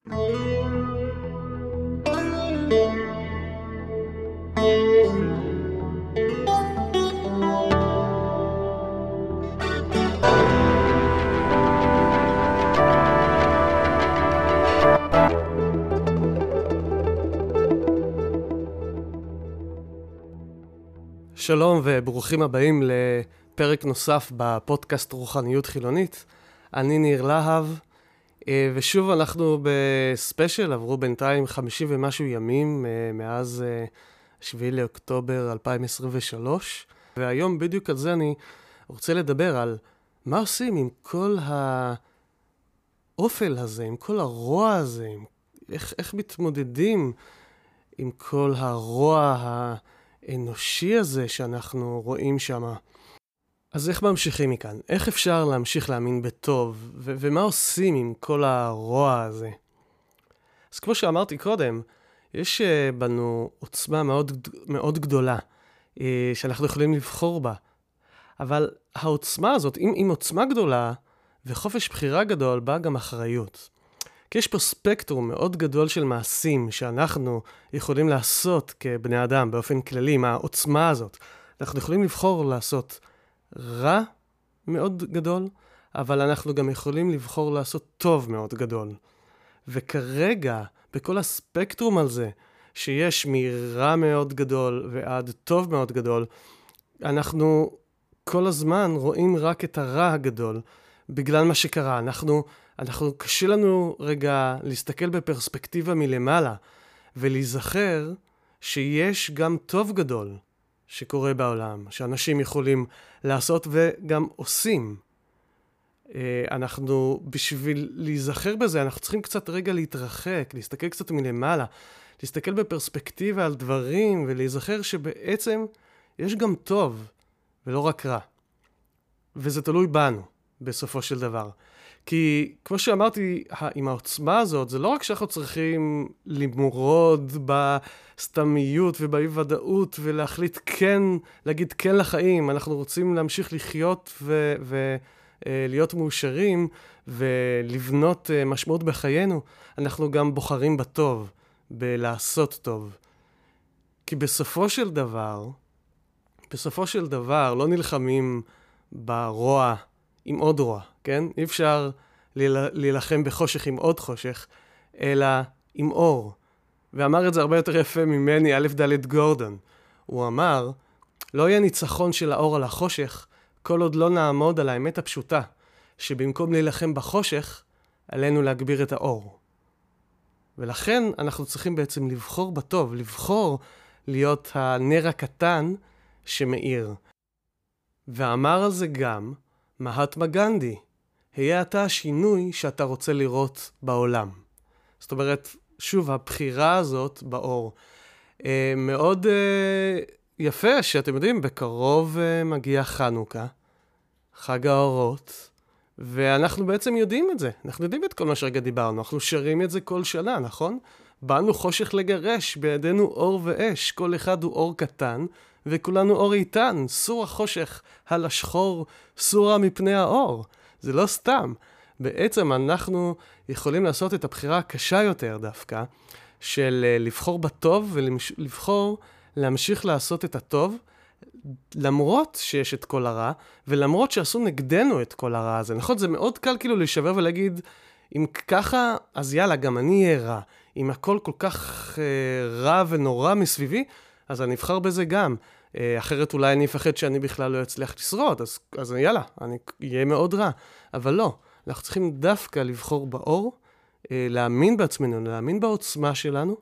שלום וברוכים הבאים לפרק נוסף בפודקאסט רוחניות חילונית. אני ניר להב, ושוב אנחנו בספיישל, עברו בינתיים 50 ומשהו ימים מאז 7 לאוקטובר 2023, והיום בדיוק על זה אני רוצה לדבר על מה עושים עם כל האופל הזה, עם כל הרוע הזה, איך מתמודדים עם כל הרוע האנושי הזה שאנחנו רואים שם. אז איך ממשיכים מכאן? איך אפשר להמשיך להאמין בטוב? ומה עושים עם כל הרוע הזה? אז כמו שאמרתי קודם, יש בנו עוצמה מאוד, מאוד גדולה שאנחנו יכולים לבחור בה. אבל העוצמה הזאת, עם עוצמה גדולה וחופש בחירה גדול, באה גם אחריות. כי יש פה ספקטרום מאוד גדול של מעשים שאנחנו יכולים לעשות כבני אדם באופן כללי, עם העוצמה הזאת. אנחנו יכולים לבחור לעשות רע מאוד גדול, אבל אנחנו גם יכולים לבחור לעשות טוב מאוד גדול. וכרגע, בכל הספקטרום הזה, שיש מרע מאוד גדול ועד טוב מאוד גדול, אנחנו כל הזמן רואים רק את הרע הגדול, בגלל מה שקרה. אנחנו קשה לנו רגע להסתכל בפרספקטיבה מלמעלה, ולהיזכר שיש גם טוב גדול שקורה בעולם, שאנשים יכולים לעשות וגם עושים. אנחנו, בשביל להיזכר בזה, אנחנו צריכים קצת רגע להתרחק, להסתכל קצת מלמעלה, להסתכל בפרספקטיבה על דברים, ולהיזכר שבעצם יש גם טוב, ולא רק רע. וזה תלוי בנו, בסופו של דבר. כי כמו שאמרתי, עם העוצמה הזאת, זה לא רק שאנחנו צריכים למרוד בסתמיות ובאי ודאות ולהחליט כן, להגיד כן לחיים. אנחנו רוצים להמשיך לחיות ולהיות מאושרים ולבנות משמעות בחיינו. אנחנו גם בוחרים בטוב, בלעשות טוב. כי בסופו של דבר לא נלחמים ברוע עם עוד רוע, כן? אי אפשר להילחם בחושך עם עוד חושך, אלא עם אור. ואמר את זה הרבה יותר יפה ממני, א' ד' גורדון. הוא אמר, לא יהיה ניצחון של האור על החושך, כל עוד לא נעמוד על האמת הפשוטה, שבמקום להילחם בחושך, עלינו להגביר את האור. ולכן אנחנו צריכים בעצם לבחור בטוב, לבחור להיות הנר הקטן שמאיר. ואמר על זה גם מהטמה גנדי, היה אתה השינוי שאתה רוצה לראות בעולם. זאת אומרת, שוב, הבחירה הזאת באור. מאוד יפה שאתם יודעים, בקרוב מגיע חנוכה, חג האורות, ואנחנו בעצם יודעים את זה. אנחנו יודעים את כל מה שרגע דיברנו, אנחנו שרים את זה כל שנה, נכון? באנו חושך לגרש, בידינו אור ואש, כל אחד הוא אור קטן, וכולנו אור איתן, סור החושך על השחור, סורה מפני האור. זה לא סתם. בעצם אנחנו יכולים לעשות את הבחירה הקשה יותר דווקא, של לבחור בטוב ולבחור להמשיך לעשות את הטוב, למרות שיש את כל הרע, ולמרות שעשו נגדנו את כל הרע הזה. נכון? זה מאוד קל כאילו להישבר ולהגיד, אם ככה, אז יאללה, גם אני אהיה רע. אם הכל כל כך רע ונורא מסביבי, אז אני אבחר בזה גם. אחרת אולי אני אפחד שאני בכלל לא אצליח לשרוד, אז יאללה, אני אהיה מאוד רע. אבל לא, אנחנו צריכים דווקא לבחור באור, להאמין בעצמנו, להאמין בעוצמה שלנו,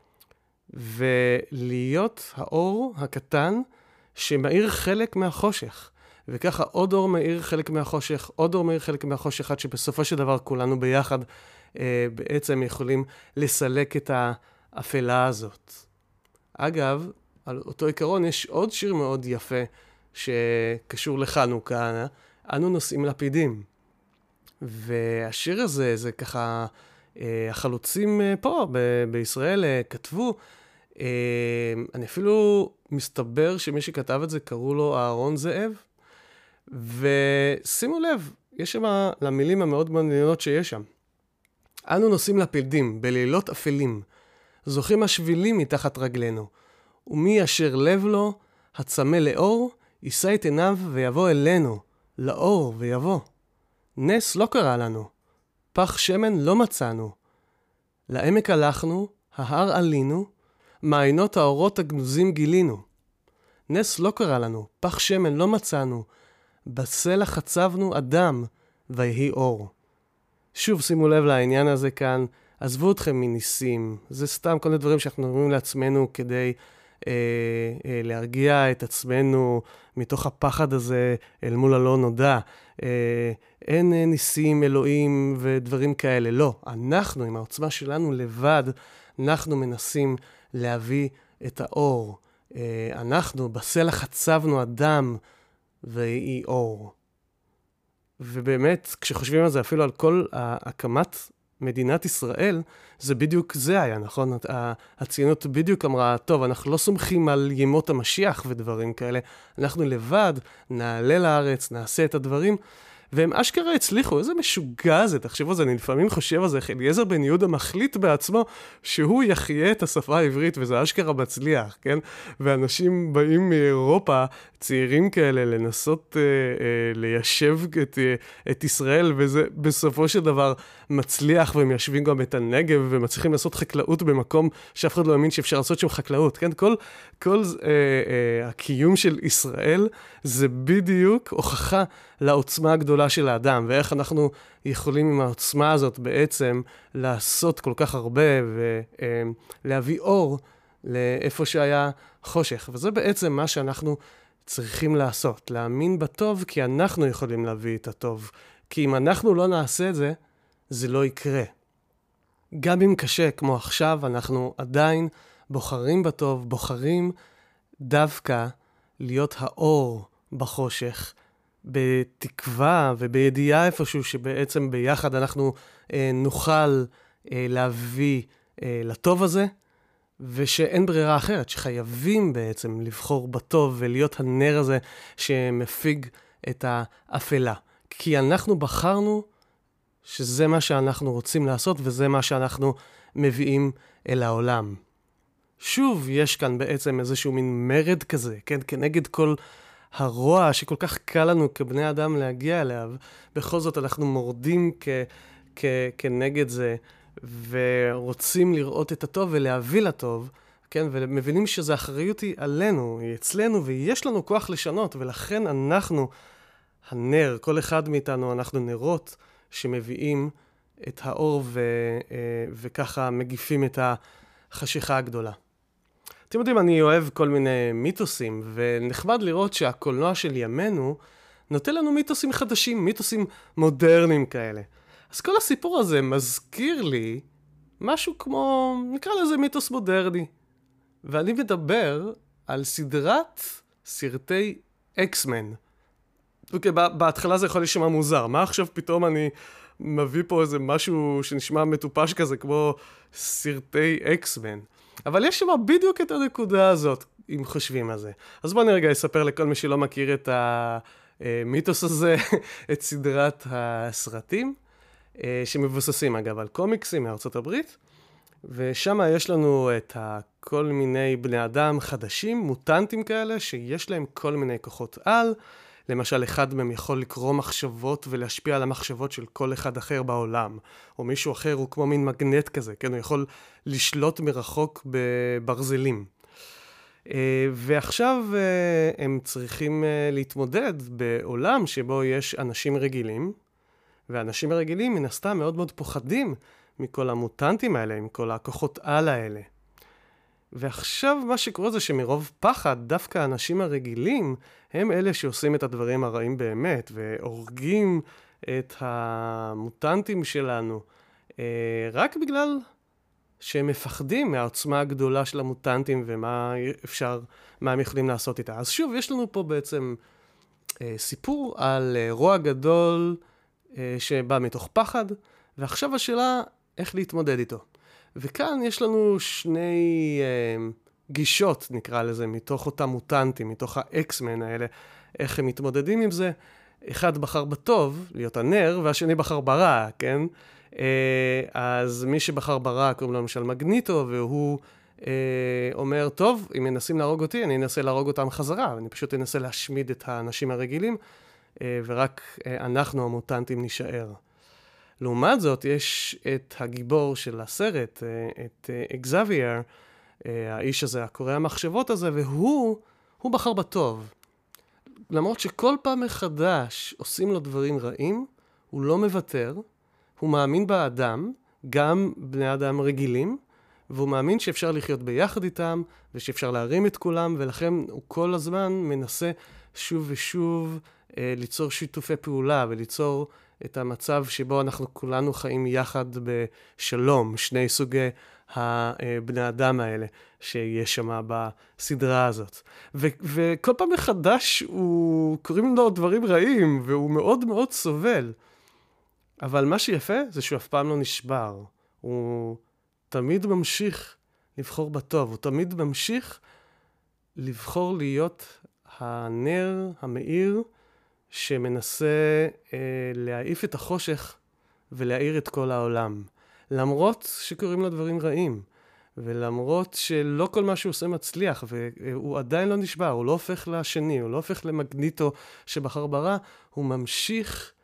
ולהיות האור הקטן שמאיר חלק מהחושך. וככה עוד אור מאיר חלק מהחושך, עוד אור מאיר חלק מהחושך, עד שבסופו של דבר כולנו ביחד בעצם יכולים לסלק את האפלה הזאת. אגב, על אותו עיקרון יש עוד שיר מאוד יפה שקשור לחנוכה, אנו נושאים לפידים. והשיר הזה, זה ככה, החלוצים פה בישראל כתבו, אני אפילו מסתבר שמי שכתב את זה קראו לו אהרון זאב, ושימו לב, יש שם למילים המאוד מעניינות שיש שם. אנו נוסעים לפלדים, בלילות אפלים. זוכים השבילים מתחת רגלינו. ומי אשר לב לו, הצמא לאור, יישא את עיניו ויבוא אלינו, לאור ויבוא. נס לא קרה לנו, פח שמן לא מצאנו. לעמק הלכנו, ההר עלינו, מעיינות האורות הגנוזים גילינו. נס לא קרה לנו, פח שמן לא מצאנו, בסלע חצבנו אדם, ויהי אור. שוב שימו לב לעניין הזה כאן, עזבו אתכם מניסים, זה סתם כל הדברים שאנחנו אומרים לעצמנו כדי להרגיע את עצמנו מתוך הפחד הזה אל מול הלא נודע. אין ניסים, אלוהים ודברים כאלה, לא. אנחנו עם העוצמה שלנו לבד, אנחנו מנסים להביא את האור. אנחנו בסלע חצבנו אדם ויהי אור. ובאמת, כשחושבים על זה אפילו על כל הקמת מדינת ישראל, זה בדיוק זה היה, נכון? הציונות בדיוק אמרה, טוב, אנחנו לא סומכים על ימות המשיח ודברים כאלה, אנחנו לבד נעלה לארץ, נעשה את הדברים, והם אשכרה הצליחו, איזה משוגע זה, תחשבו על זה, אני לפעמים חושב על זה, אליעזר בן יהודה מחליט בעצמו שהוא יחיה את השפה העברית, וזה אשכרה מצליח, כן? ואנשים באים מאירופה, צעירים כאלה, לנסות ליישב את ישראל, וזה בסופו של דבר מצליח, והם ישבים גם את הנגב, ומצליחים לעשות חקלאות במקום שאף אחד לא האמין שאפשר לעשות שם חקלאות, כן? כל הקיום של ישראל, זה בדיוק הוכחה לעוצמה הגדולה של האדם, ואיך אנחנו יכולים עם העוצמה הזאת בעצם לעשות כל כך הרבה, ולהביא אור לאיפה שהיה חושך. וזה בעצם מה שאנחנו צריכים לעשות, להאמין בטוב, כי אנחנו יכולים להביא את הטוב. כי אם אנחנו לא נעשה את זה, זה לא יקרה. גם אם קשה כמו עכשיו, אנחנו עדיין בוחרים בטוב, בוחרים דווקא להיות האור בחושך, בתקווה ובידיעה איפשהו שבעצם ביחד אנחנו נוכל להביא לטוב הזה, ושאין ברירה אחרת, שחייבים בעצם לבחור בטוב ולהיות הנר הזה שמפיג את האפלה. כי אנחנו בחרנו שזה מה שאנחנו רוצים לעשות, וזה מה שאנחנו מביאים אל העולם. שוב, יש כאן בעצם איזשהו מין מרד כזה, כן? כנגד כל הרוע שכל כך קל לנו כבני אדם להגיע אליו, בכל זאת אנחנו מורדים כנגד זה, ורוצים לראות את הטוב ולהביא לטוב, כן? ומבינים שזו אחריות היא עלינו, היא אצלנו, ויש לנו כוח לשנות, ולכן אנחנו, הנר, כל אחד מאיתנו, אנחנו נרות שמביאים את האור וככה מגיפים את החשיכה הגדולה. אתם יודעים, אני אוהב כל מיני מיתוסים, ונחמד לראות שהקולנוע של ימינו נותן לנו מיתוסים חדשים, מיתוסים מודרניים כאלה. אז כל הסיפור הזה מזכיר לי משהו כמו, נקרא לזה מיתוס מודרני. ואני מדבר על סדרת סרטי אקסמן. אוקיי, בהתחלה זה יכול להישמע מוזר. מה עכשיו פתאום אני מביא פה איזה משהו שנשמע מטופש כזה, כמו סרטי אקסמן? אבל יש שם בדיוק את הנקודה הזאת, אם חושבים על זה. אז בואו נרגע אספר לכל מי שלא מכיר את המיתוס הזה, את סדרת הסרטים, שמבוססים אגב על קומיקסים מארצות הברית, ושם יש לנו את כל מיני בני אדם חדשים, מוטנטים כאלה, שיש להם כל מיני כוחות על. למשל, אחד מהם יכול לקרוא מחשבות ולהשפיע על המחשבות של כל אחד אחר בעולם. או מישהו אחר הוא כמו מין מגנט כזה, כן? הוא יכול לשלוט מרחוק בברזלים. ועכשיו הם צריכים להתמודד בעולם שבו יש אנשים רגילים, ואנשים הרגילים מן הסתם מאוד מאוד פוחדים מכל המוטנטים האלה, עם כל הכוחות על האלה. ועכשיו מה שקורה זה שמרוב פחד, דווקא האנשים הרגילים הם אלה שעושים את הדברים הרעים באמת, והורגים את המוטנטים שלנו, רק בגלל שהם מפחדים מהעוצמה הגדולה של המוטנטים ומה הם יכולים לעשות איתה. אז שוב, יש לנו פה בעצם סיפור על רוע גדול שבא מתוך פחד, ועכשיו השאלה איך להתמודד איתו. וכאן יש לנו שני גישות, נקרא לזה, מתוך אותם מוטנטים, מתוך האקסמן האלה, איך הם מתמודדים עם זה. אחד בחר בטוב, להיות הנר, והשני בחר ברע, כן? אז מי שבחר ברע קוראים לו למשל מגניטו, והוא אומר, טוב, אם מנסים להרוג אותי, אני אנסה להרוג אותם חזרה, אני פשוט אנסה להשמיד את האנשים הרגילים, ורק אנחנו המוטנטים נשאר. לעומת זאת, יש את הגיבור של הסרט, את אקזבייר, האיש הזה, הקורא המחשבות הזה, והוא בחר בטוב. למרות שכל פעם מחדש עושים לו דברים רעים, הוא לא מוותר, הוא מאמין באדם, גם בני אדם רגילים, והוא מאמין שאפשר לחיות ביחד איתם, ושאפשר להרים את כולם, ולכן הוא כל הזמן מנסה שוב ושוב ליצור שיתופי פעולה, וליצור את המצב שבו אנחנו כולנו חיים יחד בשלום, שני סוגי הבני אדם האלה שיש שם בסדרה הזאת. וכל פעם מחדש קוראים לו דברים רעים, והוא מאוד מאוד סובל. אבל מה שיפה זה שהוא אף פעם לא נשבר. הוא תמיד ממשיך לבחור בטוב, הוא תמיד ממשיך לבחור להיות הנר המאיר שמנסה להעיף את החושך ולהאיר את כל העולם. למרות שקוראים לו דברים רעים, ולמרות שלא כל מה שהוא עושה מצליח, והוא עדיין לא נשבר, הוא לא הופך לשני, הוא לא הופך למגניטו שבחר ברע, הוא ממשיך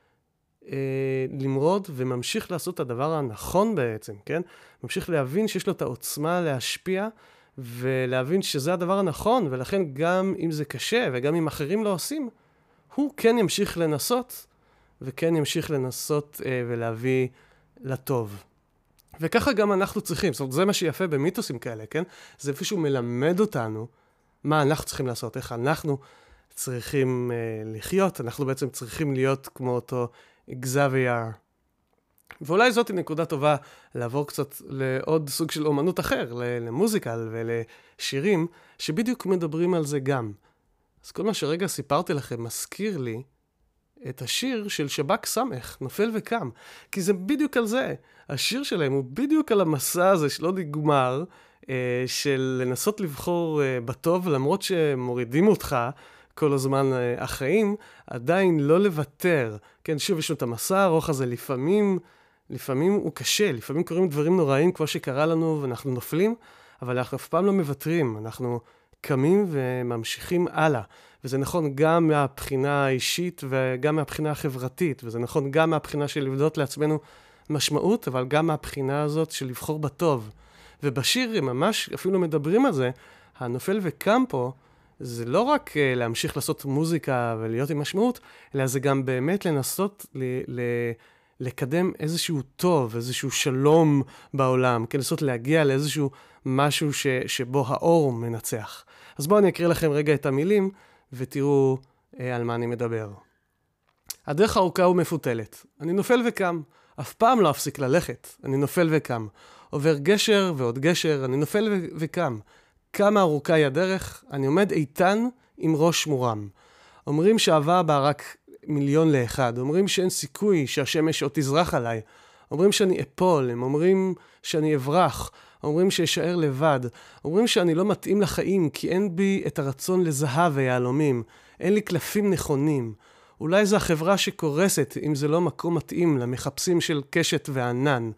למרוד וממשיך לעשות את הדבר הנכון בעצם, כן? ממשיך להבין שיש לו את העוצמה להשפיע, ולהבין שזה הדבר הנכון, ולכן גם אם זה קשה, וגם אם אחרים לא עושים, הוא כן ימשיך לנסות, וכן ימשיך לנסות ולהביא לטוב. וככה גם אנחנו צריכים, זאת אומרת, זה מה שיפה במיתוסים כאלה, כן? זה איפשהו מלמד אותנו מה אנחנו צריכים לעשות, איך אנחנו צריכים לחיות, אנחנו בעצם צריכים להיות כמו אותו אקזבייר. ואולי זאת היא נקודה טובה לעבור קצת לעוד סוג של אומנות אחר, למוזיקל ולשירים, שבדיוק מדברים על זה גם. אז כל מה שרגע סיפרתי לכם מזכיר לי את השיר של שב"כ סמך, נופל וקם. כי זה בדיוק על זה. השיר שלהם הוא בדיוק על המסע הזה שלא נגמר, של לנסות לבחור בטוב, למרות שמורידים אותך כל הזמן החיים, עדיין לא לוותר. כן, שוב, יש לנו את המסע הארוך הזה, לפעמים הוא קשה, לפעמים קוראים דברים נוראים כמו שקרה לנו ואנחנו נופלים, אבל אנחנו אף פעם לא מוותרים, אנחנו קמים וממשיכים הלאה. וזה נכון גם מהבחינה האישית וגם מהבחינה החברתית, וזה נכון גם מהבחינה של לבדות לעצמנו משמעות, אבל גם מהבחינה הזאת של לבחור בטוב. ובשיר הם ממש אפילו מדברים על זה, הנופל וקם פה, זה לא רק להמשיך לעשות מוזיקה ולהיות עם משמעות, אלא זה גם באמת לנסות לקדם איזשהו טוב, איזשהו שלום בעולם, כן, לנסות להגיע לאיזשהו משהו שבו האור מנצח. אז בואו אני אקריא לכם רגע את המילים, ותראו על מה אני מדבר. הדרך ארוכה ומפותלת. אני נופל וקם. אף פעם לא אפסיק ללכת. אני נופל וקם. עובר גשר ועוד גשר, אני נופל וקם. כמה ארוכה היא הדרך, אני עומד איתן עם ראש מורם. אומרים שהאהבה בה רק 1,000,000 אומרים שאין סיכוי שהשמש עוד תזרח עליי. אומרים שאני אפול, הם אומרים שאני אברח. אומרים שישאר לבד. אומרים שאני לא מתאים לחיים כי אין בי את הרצון לזהב ויהלומים. אין לי קלפים נכונים. אולי זו החברה שקורסת אם זה לא מקום מתאים למחפשים של קשת וענן.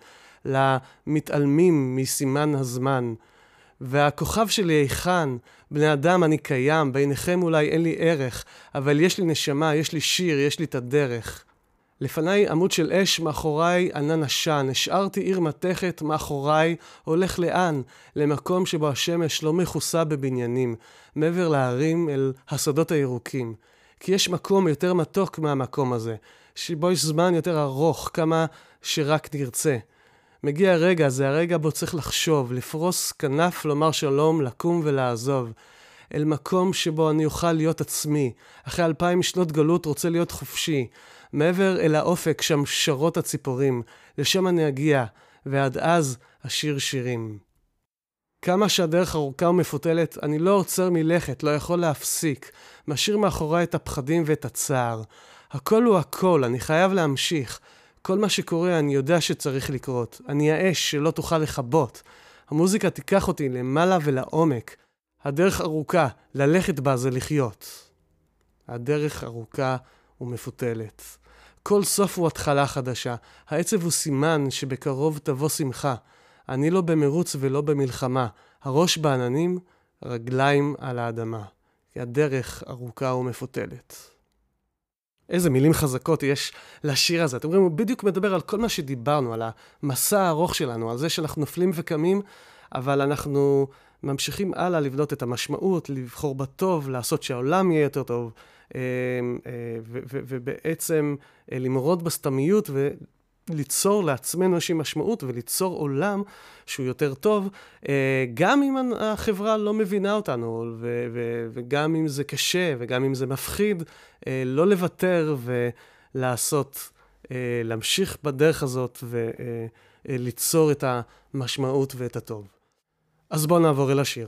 למתעלמים מסימן הזמן. והכוכב שלי היכן, בני אדם אני קיים, בעיניכם אולי אין לי ערך, אבל יש לי נשמה, יש לי שיר, יש לי את הדרך. לפניי עמוד של אש, מאחוריי ענן עשן, השארתי עיר מתכת, מאחוריי הולך לאן? למקום שבו השמש לא מכוסה בבניינים, מעבר להרים אל השדות הירוקים. כי יש מקום יותר מתוק מהמקום הזה, שבו יש זמן יותר ארוך, כמה שרק נרצה. מגיע הרגע, זה הרגע בו צריך לחשוב, לפרוס כנף, לומר שלום, לקום ולעזוב. אל מקום שבו אני אוכל להיות עצמי. אחרי 2,000 שנות גלות רוצה להיות חופשי. מעבר אל האופק שם שרות הציפורים. לשם אני אגיע, ועד אז אשיר שירים. כמה שהדרך ארוכה ומפותלת, אני לא עוצר מלכת, לא יכול להפסיק. משאיר מאחורי את הפחדים ואת הצער. הכל הוא הכל, אני חייב להמשיך. כל מה שקורה אני יודע שצריך לקרות. אני האש שלא תוכל לחבות. המוזיקה תיקח אותי למעלה ולעומק. הדרך ארוכה, ללכת בה זה לחיות. הדרך ארוכה ומפותלת. כל סוף הוא התחלה חדשה. העצב הוא סימן שבקרוב תבוא שמחה. אני לא במרוץ ולא במלחמה. הראש בעננים, רגליים על האדמה. כי הדרך ארוכה ומפותלת. איזה מילים חזקות יש לשיר הזה. אתם רואים, הוא בדיוק מדבר על כל מה שדיברנו, על המסע הארוך שלנו, על זה שאנחנו נופלים וקמים, אבל אנחנו ממשיכים הלאה לבנות את המשמעות, לבחור בטוב, לעשות שהעולם יהיה יותר טוב, ובעצם למרוד בסתמיות וליצור לעצמנו איזושהי משמעות, וליצור עולם שהוא יותר טוב, גם אם החברה לא מבינה אותנו, וגם אם זה קשה, וגם אם זה מפחיד, לא לוותר ולעשות, להמשיך בדרך הזאת וליצור את המשמעות ואת הטוב. אז בואו נעבור אל השיר.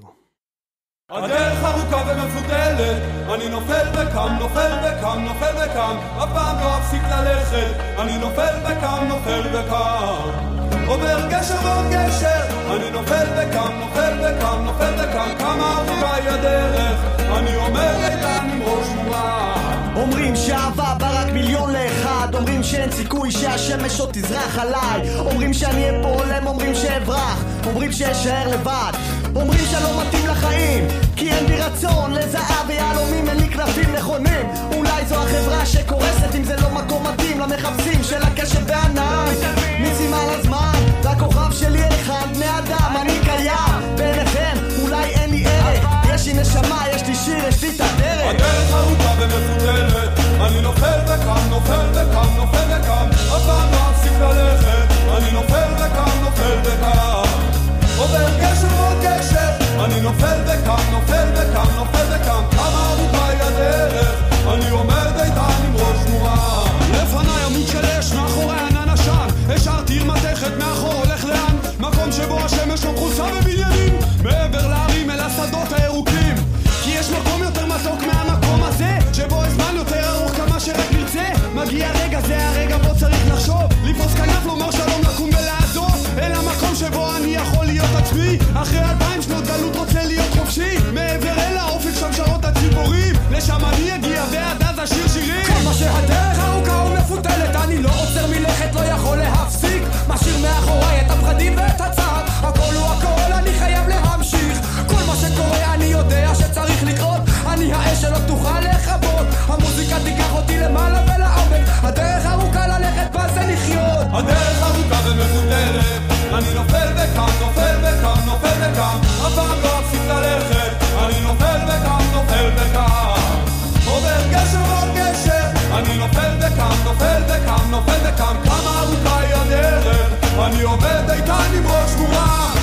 הדרך ארוכה ומפותלת, אני נופל וקם, נופל וקם, נופל וקם, אף פעם לא אפסיק ללכת, אני נופל וקם, נופל וקם, עובר גשר ועוד גשר, אני נופל וקם, נופל וקם, נופל וקם, כמה ארוכה היא הדרך, אני אומר איתן עם ראש מורם. אומרים שאהבה בא רק מיליון לאחד, אומרים שאין סיכוי שהשמש עוד תזרח עליי, אומרים שאני אהיה פה עולם, אומרים שאברח, אומרים שאשאר לבד, אומרים שלא מתאים לחיים כי אין בי רצון לזהב ויהלומים, אין לי כנפים נכונים, אולי זו החברה שקורסת אם זה לא מקום מתאים למחפשים של הקשב והענן, מיסים על הזמן והכוכב שלי אחד, בני אדם אני קיים בעיניכם, אולי אין לי ערך, יש לי נשמה, יש לי שיר, יש לי את הדרך. הדרך ארוכה ומפותלת, אני נופל וקם, נופל וקם, נופל וקם, אף פעם לא אפסיק ללכת, אני נופל וקם, נופל וקם, עובר גשר ועוד גשר, אני נופל וקם, נופל וקם, נופל וקם, כמה ארוכה היא הדרך, אני עומד איתן עם ראש מורם. לפניי עמוד של אש, מאחורי ענן עשן, השארתי עיר מתכת, מאחור הולך לאן, מקום שבו השמש לא מכוסה בבניינים, מעבר להרים אל השדות הירוקים, כי יש מקום יותר מתוק מהמקום הזה, שבו הזמן יותר ארוך כמה שרק נרצה, מגיע רגע, זה הרגע בו צריך לחשוב, לפרוס כנף, לומר שלום, לקום ולעזוב, אל המקום שבו אני יכול להיות עצמי, אחרי 2000 שנות גלות רוצה להיות חופשי, מעבר אל האופק שם שרות הציפורים, לשם אני אגיע ועד אז אשיר שירים. כמה שהדרך ארוכה ומפותלת, אני לא עוצר מלכת, לא יכול להפסיק, משאיר מאחוריי את הפחדים ואת הצער, הכל הוא הכל, אני חייב להמשיך, כל מה שקורה אני יודע שצריך לקרות, אני האש שלא תוכל לכבות, המוזיקה תיקח אותי למעלה ולעומק, הדרך ארוכה ללכת בה זה לחיות. הדרך ארוכה ומפותלת, אני נופל וקם, נופל וקם, נופל וקם, אף פעם לא אפסיק ללכת, אני נופל וקם, נופל וקם, עובר גשר ועוד גשר, אני נופל וקם, נופל וקם, נופל וקם, כמה ארוכה היא הדרך, אני עומד איתן עם ראש מורם.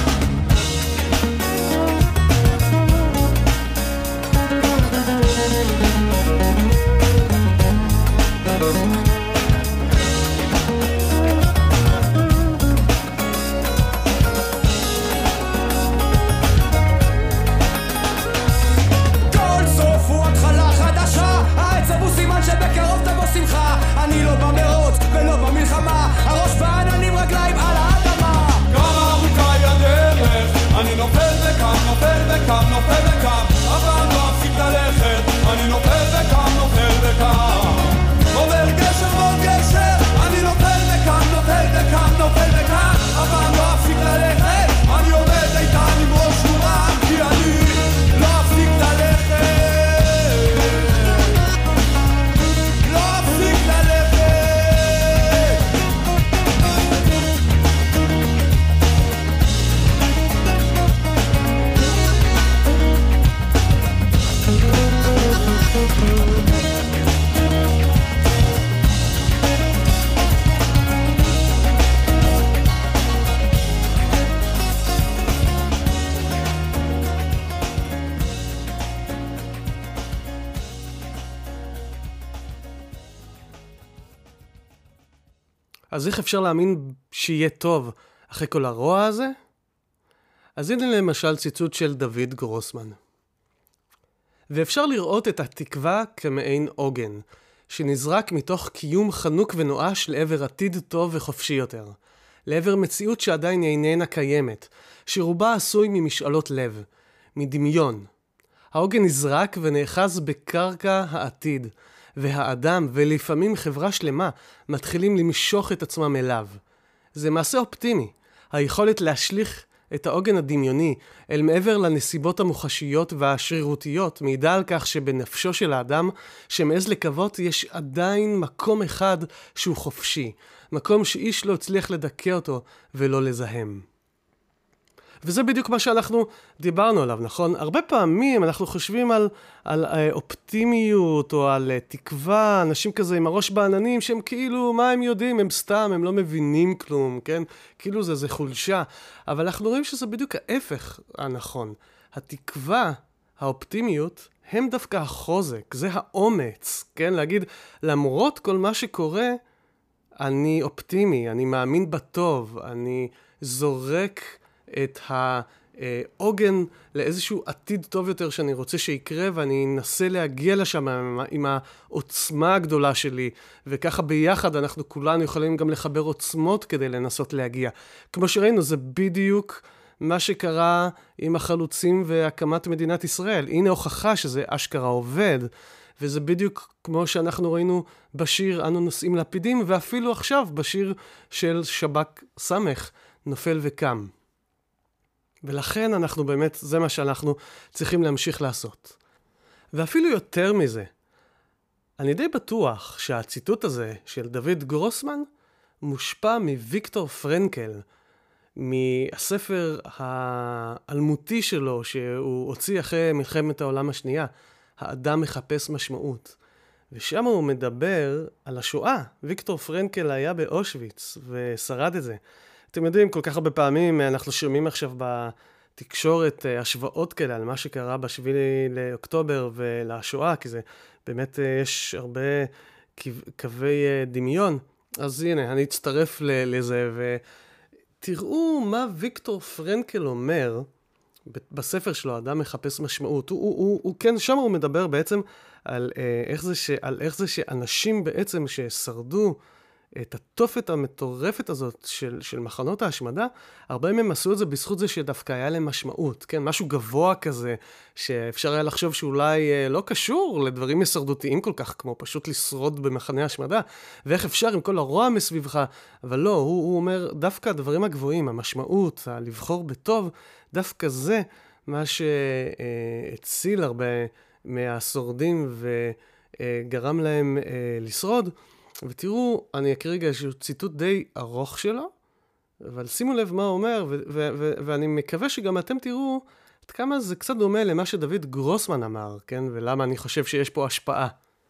שבקרוב תבוא שמחה, אני לא במרוץ ולא במלחמה, הראש בעננים, רגליים על האדמה. כמה ארוכה היא הדרך, אני נופל וקם, נופל וקם, נופל וקם, אבל לא אפסיק ללכת, אני נופל וקם, נופל וקם, עובר גשר ועוד גשר, אני נופל וקם, נופל וקם, נופל וקם, אבל לא אפסיק ללכת, אני עומד איתן עם ראש מורם, כי אני לא אפסיק ללכת. אז איך אפשר להאמין שיהיה טוב אחרי כל הרוע הזה? אז הנה למשל ציטוט של דוד גרוסמן. ואפשר לראות את התקווה כמעין עוגן, שנזרק מתוך קיום חנוק ונואש לעבר עתיד טוב וחופשי יותר, לעבר מציאות שעדיין איננה קיימת, שרובה עשוי ממשאלות לב, מדמיון. העוגן נזרק ונאחז בקרקע העתיד, והאדם, ולפעמים חברה שלמה, מתחילים למשוך את עצמם אליו. זה מעשה אופטימי, היכולת להשליך את העוגן הדמיוני אל מעבר לנסיבות המוחשיות והשרירותיות, מעידה על כך שבנפשו של האדם שמעז לקוות יש עדיין מקום אחד שהוא חופשי, מקום שאיש לא הצליח לדכא אותו ולא לזהם. וזה בדיוק מה שאנחנו דיברנו עליו, נכון? הרבה פעמים אנחנו חושבים על אופטימיות או על תקווה, אנשים כזה עם הראש בעננים שהם כאילו, מה הם יודעים? הם סתם, הם לא מבינים כלום, כן? כאילו זה חולשה. אבל אנחנו רואים שזה בדיוק ההפך הנכון. התקווה, האופטימיות, הם דווקא החוזק, זה האומץ, כן? להגיד, למרות כל מה שקורה, אני אופטימי, אני מאמין בטוב, אני זורק את העוגן לאיזשהו עתיד טוב יותר שאני רוצה שיקרה, ואני אנסה להגיע לשם עם העוצמה הגדולה שלי, וככה ביחד אנחנו כולנו יכולים גם לחבר עוצמות כדי לנסות להגיע. כמו שראינו, זה בדיוק מה שקרה עם החלוצים והקמת מדינת ישראל. הנה הוכחה שזה אשכרה עובד, וזה בדיוק כמו שאנחנו ראינו בשיר אנו נושאים לפידים, ואפילו עכשיו בשיר של שב"כ סמך, נופל וקם. ולכן אנחנו באמת, זה מה שאנחנו צריכים להמשיך לעשות. ואפילו יותר מזה, אני די בטוח שהציטוט הזה של דוד גרוסמן מושפע מוויקטור פרנקל, מהספר האלמותי שלו שהוא הוציא אחרי מלחמת העולם השנייה, האדם מחפש משמעות. ושם הוא מדבר על השואה. ויקטור פרנקל היה באושוויץ ושרד את זה. אתם יודעים, כל כך הרבה פעמים אנחנו שומעים עכשיו בתקשורת השוואות כאלה על מה שקרה ב7 לאוקטובר ולשואה, כי זה באמת יש הרבה קווי דמיון. אז הנה, אני אצטרף לזה, ותראו מה ויקטור פרנקל אומר בספר שלו, האדם מחפש משמעות. הוא כן, שם הוא מדבר בעצם על איך זה שאנשים בעצם ששרדו את התופת המטורפת הזאת של מחנות ההשמדה, הרבה מהם עשו את זה בזכות זה שדווקא היה להם משמעות, כן? משהו גבוה כזה, שאפשר היה לחשוב שאולי לא קשור לדברים הישרדותיים כל כך, כמו פשוט לשרוד במחנה ההשמדה, ואיך אפשר עם כל הרוע מסביבך, אבל לא, הוא אומר, דווקא הדברים הגבוהים, המשמעות, לבחור בטוב, דווקא זה מה שהציל הרבה מהשורדים וגרם להם לשרוד. ותראו, אני אקריא רגע איזשהו ציטוט די ארוך שלו, אבל שימו לב מה הוא אומר, ואני מקווה שגם אתם תראו עד כמה זה קצת דומה למה שדוד גרוסמן אמר, כן? ולמה אני חושב שיש פה השפעה.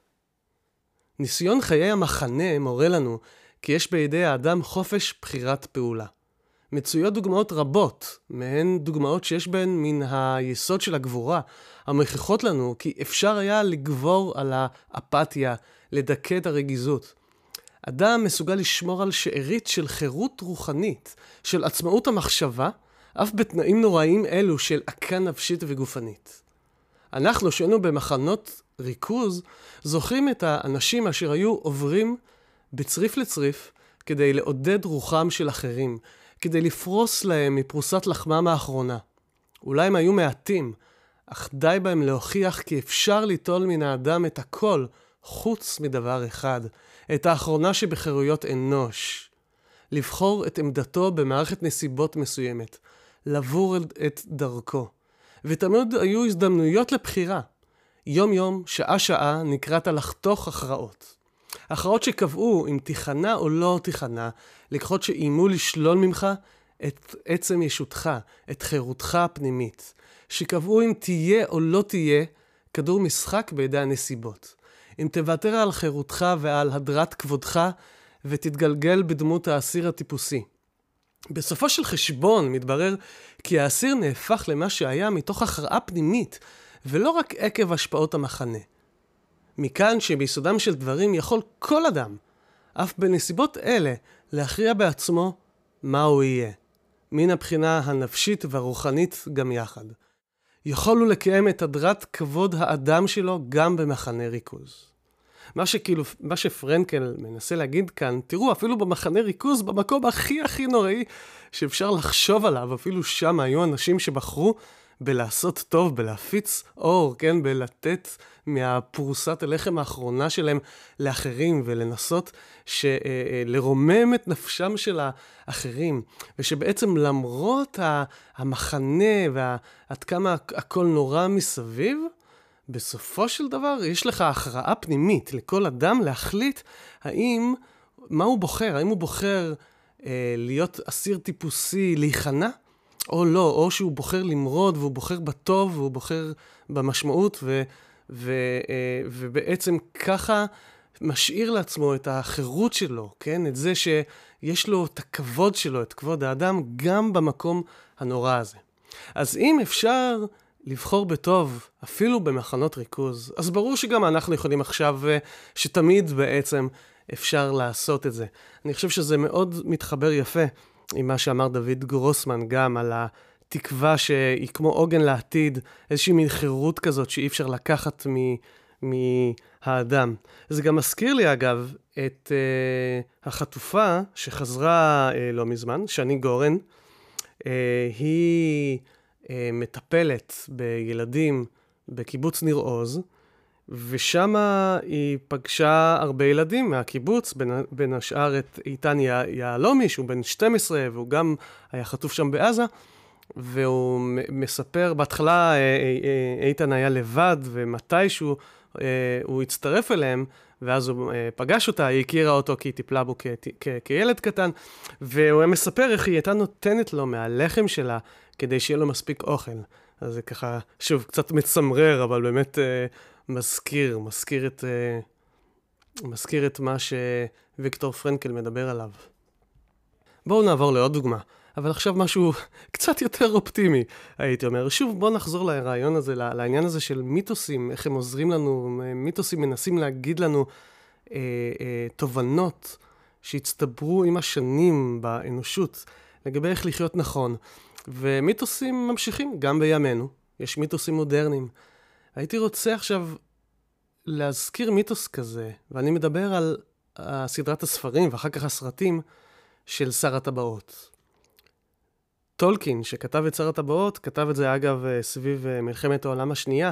ניסיון חיי המחנה מורה לנו כי יש בידי האדם חופש בחירת פעולה. מצויות דוגמאות רבות, מהן דוגמאות שיש בהן מן היסוד של הגבורה, המוכיחות לנו כי אפשר היה לגבור על האפתיה, לדכא את הרגיזות. אדם מסוגל לשמור על שארית של חירות רוחנית, של עצמאות המחשבה, אף בתנאים נוראים אלו של עקה נפשית וגופנית. אנחנו שהיינו במחנות ריכוז, זוכרים את האנשים אשר היו עוברים בצריף לצריף, כדי לעודד רוחם של אחרים, כדי לפרוס להם מפרוסת לחמם האחרונה. אולי הם היו מעטים, אך די בהם להוכיח כי אפשר ליטול מן האדם את הכל, חוץ מדבר אחד, את האחרונה שבחירויות אנוש. לבחור את עמדתו במערכת נסיבות מסוימת, לעבור את דרכו. ותמיד היו הזדמנויות לבחירה. יום יום, שעה שעה, נקראת לחתוך הכרעות. הכרעות שקבעו אם תיכנה או לא תיכנה, לקחות שאימו לשלול ממך את עצם ישותך, את חירותך הפנימית. שקבעו אם תהיה או לא תהיה, כדור משחק בידי הנסיבות. אם תוותר על חירותך ועל הדרת כבודך, ותתגלגל בדמות האסיר הטיפוסי. בסופו של חשבון מתברר כי האסיר נהפך למה שהיה מתוך הכרעה פנימית, ולא רק עקב השפעות המחנה. מכאן שביסודם של דברים יכול כל אדם, אף בנסיבות אלה, להכריע בעצמו מה הוא יהיה. מן הבחינה הנפשית והרוחנית גם יחד. יכולו לקיים את הדרת כבוד האדם שלו גם במחנה ריכוז. מה שפרנקל מנסה להגיד כאן, תראו, אפילו במחנה ריכוז, במקום הכי נוראי שאפשר לחשוב עליו, אפילו שם היו אנשים שבחרו בלעשות טוב, בלהפיץ אור, כן? בלתת מהפרוסת הלחם האחרונה שלהם לאחרים, ולנסות לרומם את נפשם של האחרים, ושבעצם למרות המחנה ועד כמה הכל נורא מסביב, בסופו של דבר יש לך הכרעה פנימית לכל אדם להחליט מה הוא בוחר, האם הוא בוחר להיות אסיר טיפוסי, להיכנע, או לא, או שהוא בוחר למרוד, והוא בוחר בטוב, והוא בוחר במשמעות, ובעצם ככה משאיר לעצמו את החירות שלו, כן? את זה שיש לו את הכבוד שלו, את כבוד האדם, גם במקום הנורא הזה. אז אם אפשר לבחור בטוב, אפילו במחנות ריכוז, אז ברור שגם אנחנו יכולים עכשיו, שתמיד בעצם אפשר לעשות את זה. אני חושב שזה מאוד מתחבר יפה עם מה שאמר דוד גרוסמן, גם על התקווה שהיא כמו עוגן לעתיד, איזושהי מין חירות כזאת שאי אפשר לקחת מהאדם. זה גם מזכיר לי אגב את החטופה שחזרה לא מזמן, שני גורן. היא מטפלת בילדים בקיבוץ ניר עוז, ושם היא פגשה הרבה ילדים מהקיבוץ, בין השאר את איתן יעלומי, שהוא בן 12, והוא גם היה חטוף שם בעזה, והוא מספר, בהתחלה איתן היה לבד, ומתישהו הוא הצטרף אליהם, ואז הוא פגש אותה, היא הכירה אותו כי היא טיפלה בו כילד קטן, והוא מספר איך היא הייתה נותנת לו מהלחם שלה, כדי שיהיה לו מספיק אוכל. אז זה ככה, שוב, קצת מצמרר, אבל באמת מזכיר את מה שוויקטור פרנקל מדבר עליו. בואו נעבור לעוד דוגמה, אבל עכשיו משהו קצת יותר אופטימי, הייתי אומר. שוב, בואו נחזור לרעיון הזה, לעניין הזה של מיתוסים, איך הם עוזרים לנו, מיתוסים מנסים להגיד לנו תובנות שהצטברו עם השנים באנושות, לגבי איך לחיות נכון. ומיתוסים ממשיכים גם בימינו, יש מיתוסים מודרניים. הייתי רוצה עכשיו להזכיר מיתוס כזה, ואני מדבר על סדרת הספרים ואחר כך הסרטים של שר הטבעות. טולקין, שכתב את שר הטבעות, כתב את זה אגב סביב מלחמת העולם השנייה,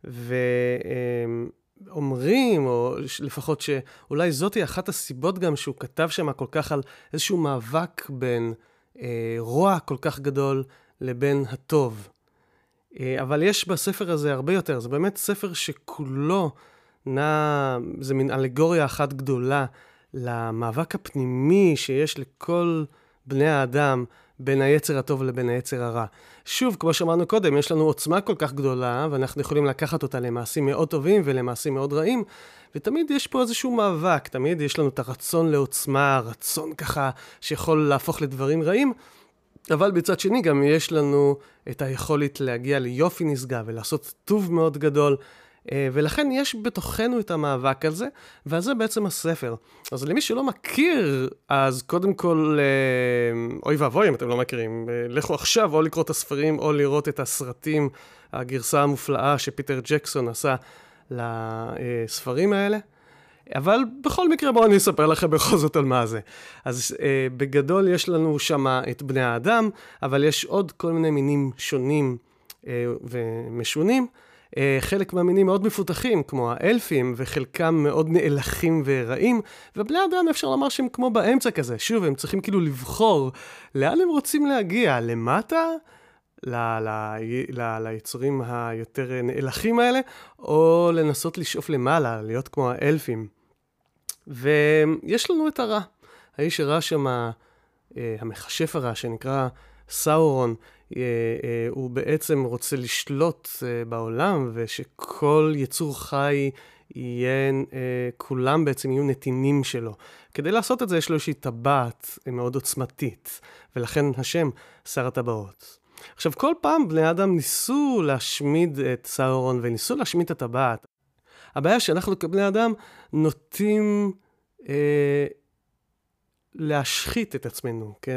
ואומרים, או לפחות שאולי זאת היא אחת הסיבות גם שהוא כתב שם כל כך על איזשהו מאבק בין רוע כל כך גדול לבין הטוב. אבל יש בספר הזה הרבה יותר, זה באמת ספר שכולו זה מין אלגוריה אחת גדולה למאבק הפנימי שיש לכל בני האדם בין היצר הטוב לבין היצר הרע. שוב, כמו שאמרנו קודם, יש לנו עוצמה כל כך גדולה, ואנחנו יכולים לקחת אותה למעשים מאוד טובים ולמעשים מאוד רעים, ותמיד יש פה איזשהו מאבק, תמיד יש לנו את הרצון לעוצמה, רצון ככה שיכול להפוך לדברים רעים, אבל בצד שני גם יש לנו את היכולת להגיע ליופי נשגב ולעשות טוב מאוד גדול, ולכן יש בתוכנו את המאבק הזה, וזה בעצם הספר. אז למי שלא מכיר, אז קודם כל, אוי ואבוי אם אתם לא מכירים, לכו עכשיו או לקרוא את הספרים או לראות את הסרטים, הגרסה המופלאה שפיטר ג'קסון עשה לספרים האלה. אבל בכל מקרה בואו אני אספר לכם בכל זאת על מה זה. אז בגדול יש לנו שמה את בני האדם, אבל יש עוד כל מיני מינים שונים ומשונים, חלק מהמינים מאוד מפותחים, כמו האלפים, וחלקם מאוד נאלחים ורעים, ובני האדם אפשר לומר שהם כמו באמצע כזה. שוב, הם צריכים כאילו לבחור לאן הם רוצים להגיע, למטה, ליצורים היותר נאלחים האלה, או לנסות לשאוף למעלה, להיות כמו האלפים. ויש לנו את הרע. האיש הרע שם, המחשף הרע, שנקרא סאורון, הוא בעצם רוצה לשלוט בעולם, ושכל יצור חי יהיה, כולם בעצם יהיו נתינים שלו. כדי לעשות את זה יש לו איזושהי טבעת מאוד עוצמתית, ולכן השם שר הטבעות. עכשיו, כל פעם בני האדם ניסו להשמיד את סאורון, וניסו להשמיד את הטבעת. הבעיה שאנחנו כבני אדם נוטים להשחית את עצמנו, כן?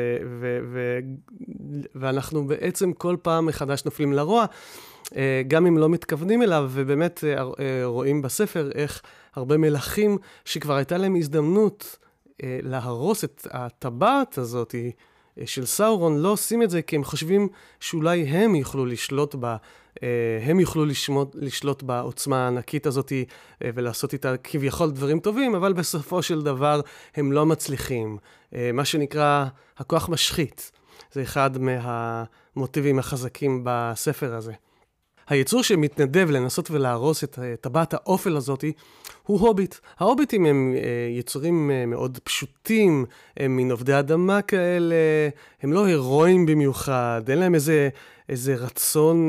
ואנחנו בעצם כל פעם מחדש נופלים לרוע, גם אם לא מתכוונים אליו, ובאמת רואים בספר איך הרבה מלכים שכבר הייתה להם הזדמנות להרוס את הטבעת הזאת, של סאורון לא עושים את זה כי הם חושבים שאולי הם יוכלו לשלוט בה, הם יוכלו לשלוט בעוצמה הענקית הזאת ולעשות איתה כביכול דברים טובים, אבל בסופו של דבר הם לא מצליחים. מה שנקרא הכוח משחית. זה אחד מהמוטיבים החזקים בספר הזה. היצור שמתנדב לנסות ולהרוס את טבעת האופל הזאת הוא הוביט. ההוביטים הם יצורים מאוד פשוטים, הם מן עובדי אדמה כאלה, הם לא הירואיים במיוחד, אין להם איזה רצון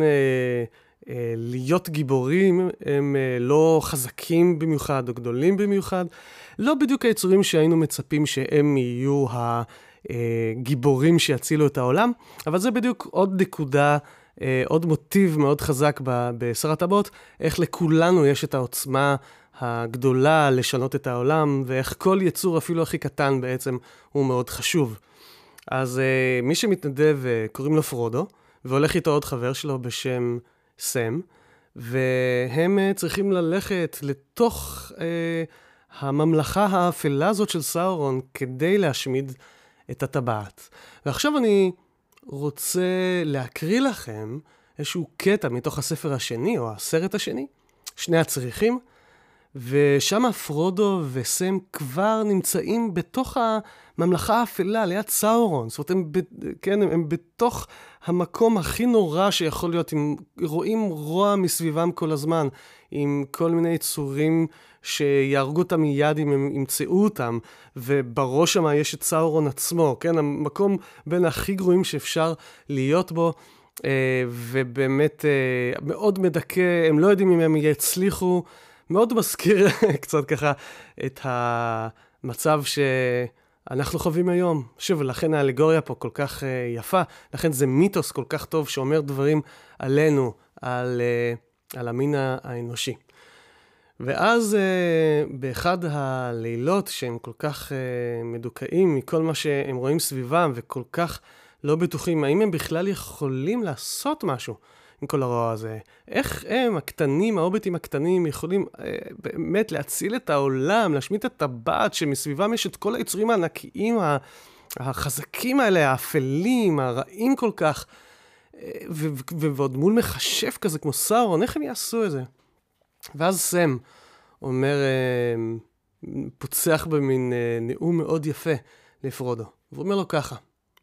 להיות גיבורים, הם לא חזקים במיוחד או גדולים במיוחד. לא בדיוק היצורים שהיינו מצפים שהם יהיו הגיבורים שיצילו את העולם, אבל זה בדיוק עוד נקודה, עוד מוטיב מאוד חזק בשר הטבעות, איך לכולנו יש את העוצמה הגדולה לשנות את העולם, ואיך כל יצור אפילו הכי קטן בעצם הוא מאוד חשוב. אז מי שמתנדב קוראים לו פרודו, והולך איתו עוד חבר שלו בשם סם, והם צריכים ללכת לתוך הממלכה האפלה הזאת של סאורון כדי להשמיד את הטבעת. ועכשיו אני רוצה להקריא לכם איזשהו קטע מתוך הספר השני, או הסרט השני, שני הצריכים, ושם פרודו וסם כבר נמצאים בתוך הממלכה האפלה, ליד סאורון. זאת אומרת, הם בתוך המקום הכי נורא שיכול להיות, עם רואים רוע מסביבם כל הזמן, עם כל מיני יצורים שיהרגו אותם מיד אם הם ימצאו אותם, ובראש שם יש את סאורון עצמו, כן? המקום בין הכי גרועים שאפשר להיות בו, ובאמת מאוד מדכא, הם לא יודעים אם הם יצליחו, מאוד מזכיר קצת ככה את המצב שאנחנו חווים היום. שוב, לכן האלגוריה פה כל כך יפה, לכן זה מיתוס כל כך טוב שאומר דברים עלינו, על המין האנושי. ואז באחד הלילות שהם כל כך מדוכאים מכל מה שהם רואים סביבם וכל כך לא בטוחים, האם הם בכלל יכולים לעשות משהו עם כל הרוע הזה? איך הם, הקטנים, ההוביטים הקטנים, יכולים באמת להציל את העולם, להשמיד את הטבעת שמסביבם יש את כל היצורים הענקיים, החזקים האלה, האפלים, הרעים כל כך, ועוד מול מחשב כזה כמו סאורון, איך הם יעשו את זה? ואז סם אומר, פוצח במין נאום מאוד יפה לפרודו. והוא אומר לו ככה,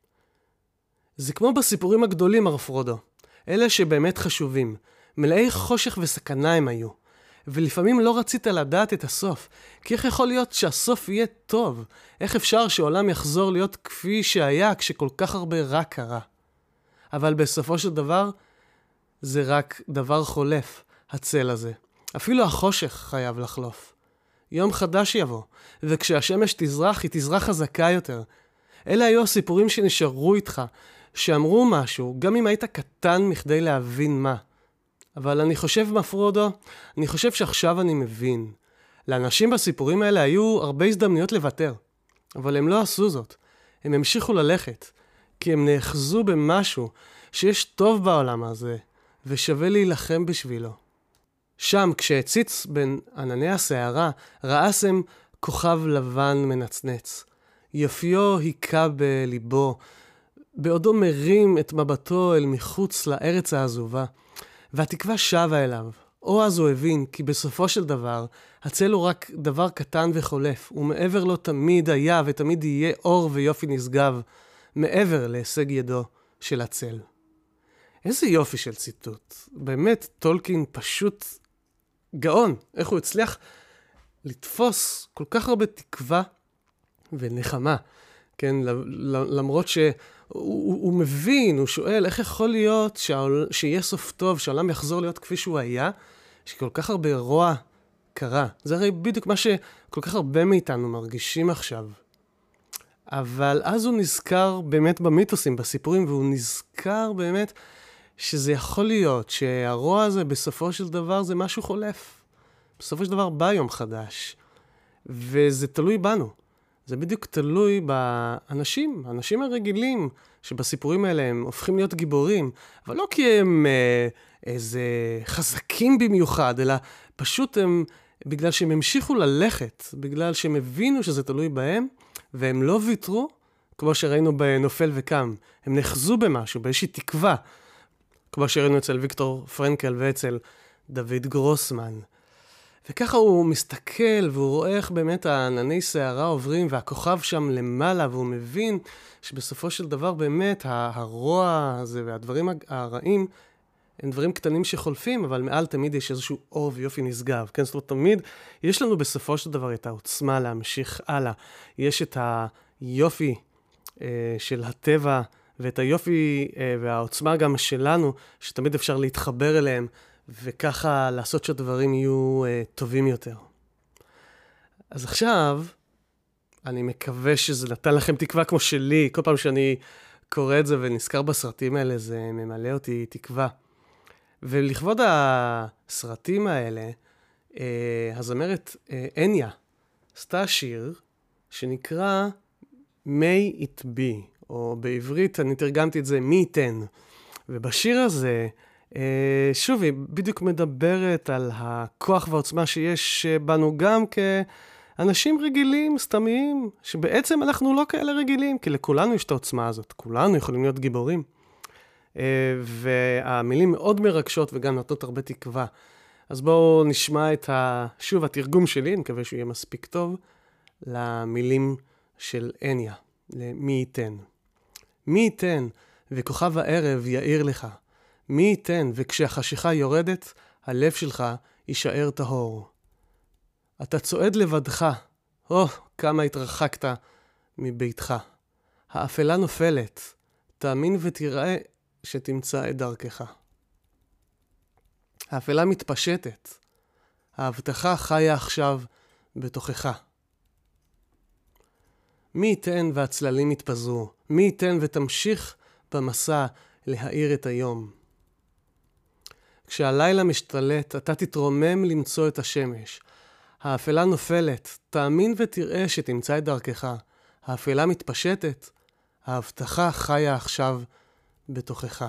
זה כמו בסיפורים הגדולים, מר פרודו. אלה שבאמת חשובים, מלאי חושך וסכנה הם היו. ולפעמים לא רצית לדעת את הסוף, כי איך יכול להיות שהסוף יהיה טוב? איך אפשר שהעולם יחזור להיות כפי שהיה כשכל כך הרבה רע קרה? אבל בסופו של דבר, זה רק דבר חולף, הצל הזה. אפילו החושך חייב לחלוף. יום חדש יבוא, וכשהשמש תזרח, היא תזרח חזקה יותר. אלה היו הסיפורים שנשארו איתך, שאמרו משהו, גם אם היית קטן מכדי להבין מה. אבל אני חושב, מפרודו, אני חושב שעכשיו אני מבין. לאנשים בסיפורים האלה היו הרבה הזדמנויות לוותר, אבל הם לא עשו זאת. הם המשיכו ללכת, כי הם נאחזו במשהו שיש טוב בעולם הזה, ושווה להילחם בשבילו. שם, כשהציץ בין ענני הסערה, ראה סם כוכב לבן מנצנץ. יפיו היכה בליבו, בעודו מרים את מבטו אל מחוץ לארץ העזובה, והתקווה שבה אליו. או אז הוא הבין כי בסופו של דבר, הצל הוא רק דבר קטן וחולף, ומעבר לו תמיד היה ותמיד יהיה אור ויופי נשגב, מעבר להישג ידו של הצל. איזה יופי של ציטוט. באמת, טולקין פשוט גאון. איך הוא הצליח לתפוס כל כך הרבה תקווה ונחמה. כן, למרות שהוא מבין, הוא שואל, איך יכול להיות שיהיה סוף טוב, שהעולם יחזור להיות כפי שהוא היה, שכל כך הרבה רוע קרה. זה הרי בדיוק מה שכל כך הרבה מאיתנו מרגישים עכשיו. אבל אז הוא נזכר באמת במיתוסים, בסיפורים, והוא נזכר באמת שזה יכול להיות, שהרוע הזה בסופו של דבר זה משהו חולף. בסופו של דבר בא יום חדש. וזה תלוי בנו. זה בדיוק תלוי באנשים, האנשים הרגילים, שבסיפורים האלה הם הופכים להיות גיבורים, אבל לא כי הם איזה חזקים במיוחד, אלא פשוט הם, בגלל שהם המשיכו ללכת, בגלל שהם הבינו שזה תלוי בהם, והם לא ויתרו, כמו שראינו בנופל וקם. הם נחזו במשהו, באיזושהי תקווה, כמו שראינו אצל ויקטור פרנקל ואצל דוד גרוסמן. וככה הוא מסתכל והוא רואה איך באמת הענני שערה עוברים והכוכב שם למעלה, והוא מבין שבסופו של דבר באמת הרוע הזה והדברים הרעים הם דברים קטנים שחולפים, אבל מעל תמיד יש איזשהו אור ויופי נשגב. כן, זאת אומרת, תמיד יש לנו בסופו של דבר את העוצמה להמשיך הלאה. יש את היופי של הטבע ואת היופי והעוצמה גם שלנו, שתמיד אפשר להתחבר אליהם, וככה לעשות שהדברים יהיו טובים יותר. אז עכשיו, אני מקווה שזה נתן לכם תקווה כמו שלי. כל פעם שאני קורא את זה ונזכר בסרטים האלה, זה ממלא אותי תקווה. ולכבוד הסרטים האלה, הזמרת אניה עשתה שיר שנקרא May It Be, או בעברית אני תרגמתי את זה מי ייתן. ובשיר הזה, שוב, היא בדיוק מדברת על הכוח והעוצמה שיש בנו גם כאנשים רגילים, סתמיים, שבעצם אנחנו לא כאלה רגילים, כי לכולנו יש את העוצמה הזאת, כולנו יכולים להיות גיבורים. והמילים מאוד מרגשות וגם נותנות הרבה תקווה. אז בואו נשמע את שוב התרגום שלי, אני מקווה שהוא יהיה מספיק טוב, למילים של אניה, למי ייתן. מי ייתן וכוכב הערב יאיר לך. מי ייתן וכשהחשיכה יורדת, הלב שלך יישאר טהור. אתה צועד לבדך, כמה התרחקת מביתך. האפלה נופלת, תאמין ותראה שתמצא את דרכך. האפלה מתפשטת, ההבטחה חיה עכשיו בתוכך. מי ייתן והצללים יתפזרו, מי ייתן ותמשיך במסע להאיר את היום. כשהלילה משתלט, אתה תתרומם למצוא את השמש. האפלה נופלת, תאמין ותראה שתמצא את דרכך. האפלה מתפשטת, ההבטחה חיה עכשיו בתוכך.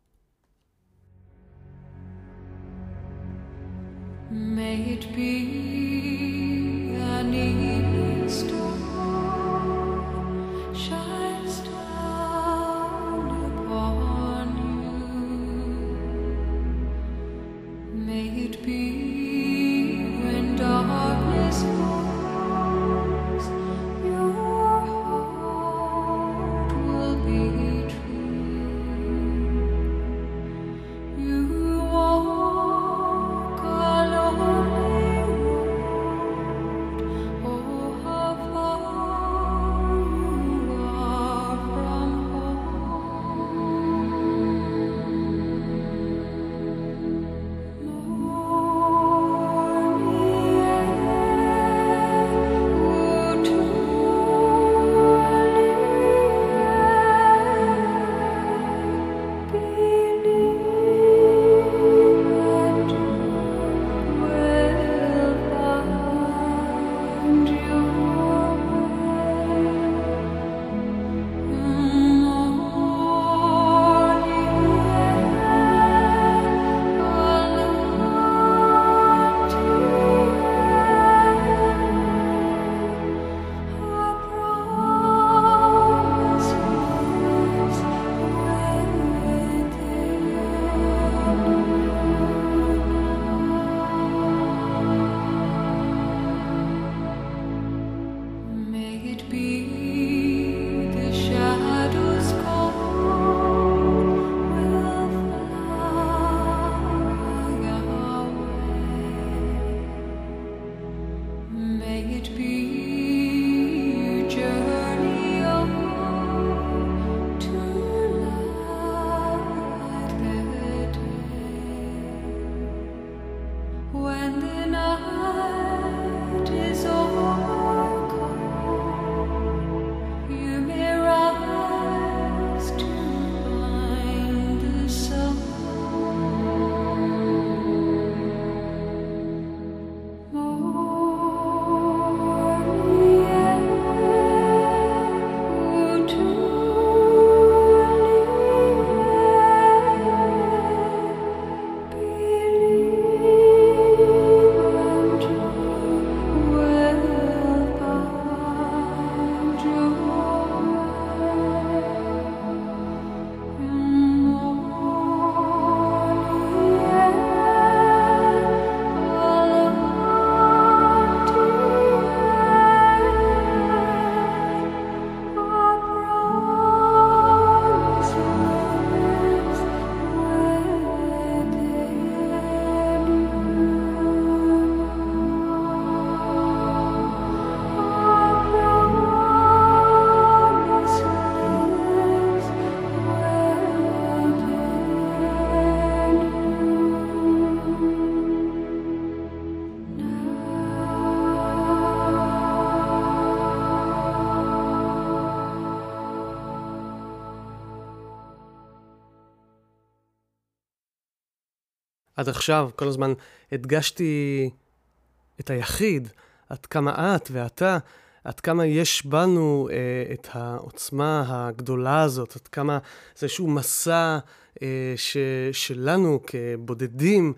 May it be an evening star shines down upon you. May it be when darkness falls, your heart will be true. You walk a lonely road עד עכשיו כל הזמן הדגשתי את היחיד, עד כמה את ואתה, עד כמה יש בנו את העוצמה הגדולה הזאת, עד כמה זה איזשהו מסע שלנו כבודדים,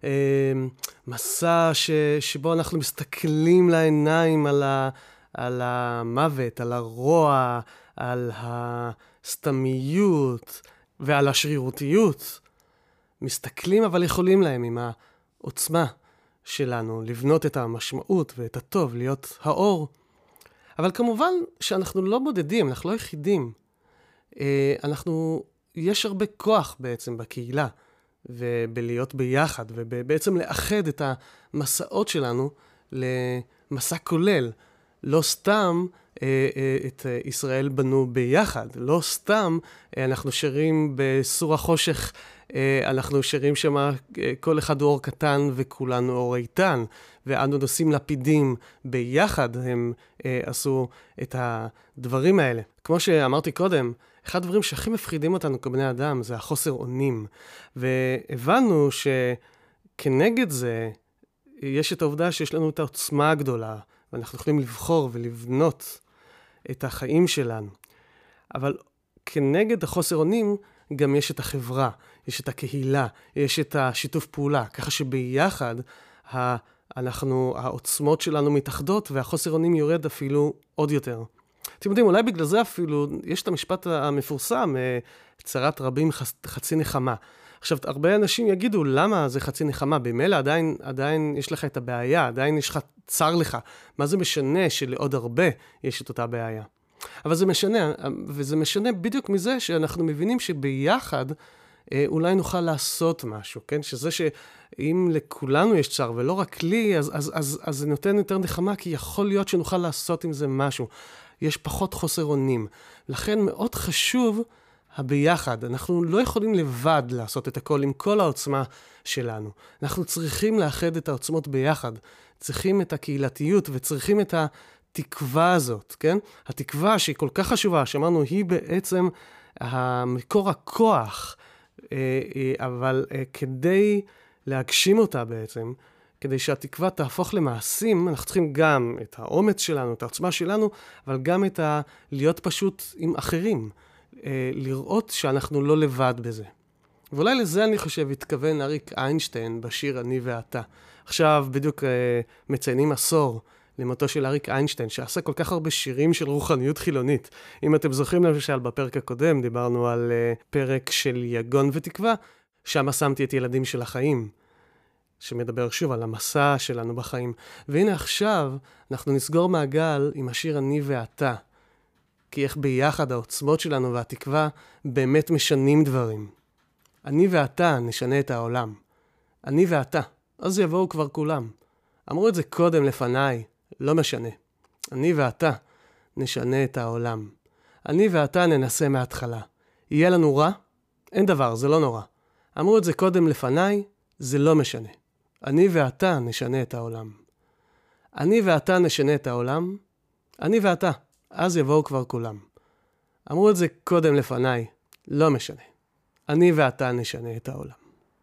מסע שבו אנחנו מסתכלים לעיניים על המוות, על הרוע, על הסתמיות ועל השרירותיות. מסתכלים אבל יכולים להם עם העוצמה שלנו, לבנות את המשמעות ואת הטוב, להיות האור. אבל כמובן שאנחנו לא בודדים, אנחנו לא יחידים. יש הרבה כוח בעצם בקהילה, ובלהיות ביחד, ובעצם לאחד את המסעות שלנו למסע כולל. לא סתם את ישראל בנו ביחד, לא סתם אנחנו שרים בסור החושך, אנחנו שרים שמה כל אחד אור קטן וכולנו אור איתן, ואנו נושאים לפידים ביחד, הם עשו את הדברים האלה. כמו שאמרתי קודם, אחד הדברים שהכי מפחידים אותנו כבני אדם זה החוסר אונים, והבנו שכנגד זה יש את העובדה שיש לנו את העוצמה הגדולה, ואנחנו יכולים לבחור ולבנות את החיים שלנו. אבל כנגד החוסר אונים גם יש את החברה, יש את הקהילה, יש את השיתוף פעולה, ככה שביחד העוצמות שלנו מתאחדות והחוסר אונים יורד אפילו עוד יותר. אתם יודעים, אולי בגלל זה אפילו יש את המשפט המפורסם, צרת רבים חצי נחמה. עכשיו, הרבה אנשים יגידו, למה זה חצי נחמה? במילא עדיין יש לך את הבעיה, עדיין יש לך צר לך. מה זה משנה שלעוד הרבה יש את אותה בעיה? אבל זה משנה, וזה משנה בדיוק מזה שאנחנו מבינים שביחד אולי נוכל לעשות משהו, כן? שזה שאם לכולנו יש צר ולא רק לי, אז זה נותן יותר נחמה, כי יכול להיות שנוכל לעשות עם זה משהו. יש פחות חוסר אונים. לכן מאוד חשוב הביחד. אנחנו לא יכולים לבד לעשות את הכל עם כל העוצמה שלנו. אנחנו צריכים לאחד את העוצמות ביחד. צריכים את הקהילתיות וצריכים את התקווה הזאת, כן? התקווה שהיא כל כך חשובה, שאמרנו, היא בעצם מקור הכוח, אבל כדי להגשים אותה בעצם, כדי שהתקווה תהפוך למעשים, אנחנו צריכים גם את האומץ שלנו, את העוצמה שלנו, אבל גם להיות פשוט עם אחרים, לראות שאנחנו לא לבד בזה. ואולי לזה אני חושב התכוון אריק איינשטיין בשיר אני ואתה. עכשיו בדיוק מציינים עשור למותו של אריק איינשטיין, שעשה כל כך הרבה שירים של רוחניות חילונית. אם אתם זוכרים למשל בפרק הקודם, דיברנו על פרק של יגון ותקווה, שם שמתי את ילדים של החיים, שמדבר שוב על המסע שלנו בחיים. והנה עכשיו אנחנו נסגור מעגל עם השיר אני ואתה, כי איך ביחד העוצמות שלנו והתקווה באמת משנים דברים. אני ואתה נשנה את העולם. אני ואתה, אז יבואו כבר כולם. אמרו את זה קודם לפניי, לא משנה. אני ואתה נשנה את העולם. אני ואתה ננסה מההתחלה. יהיה לנו רע? אין דבר, זה לא נורא. אמרו את זה קודם לפניי, זה לא משנה. אני ואתה נשנה את העולם. אני ואתה נשנה את העולם. אני ואתה, אז יבואו כבר כולם. אמרו את זה קודם לפניי, לא משנה. אני ואתה נשנה את העולם.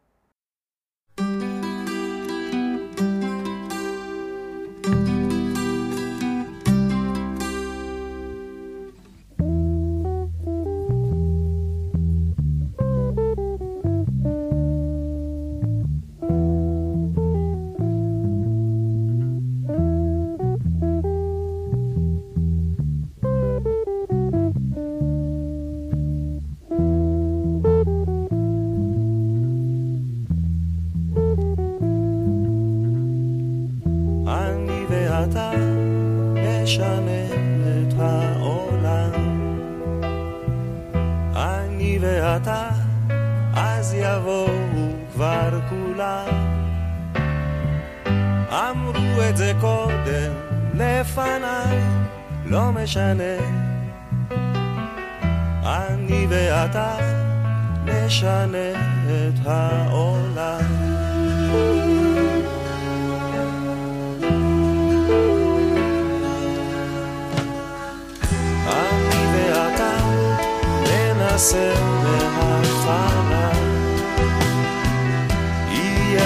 משנה, אני ואתה נשנה את העולם. אני ואתה ננסה מההתחלה, יהיה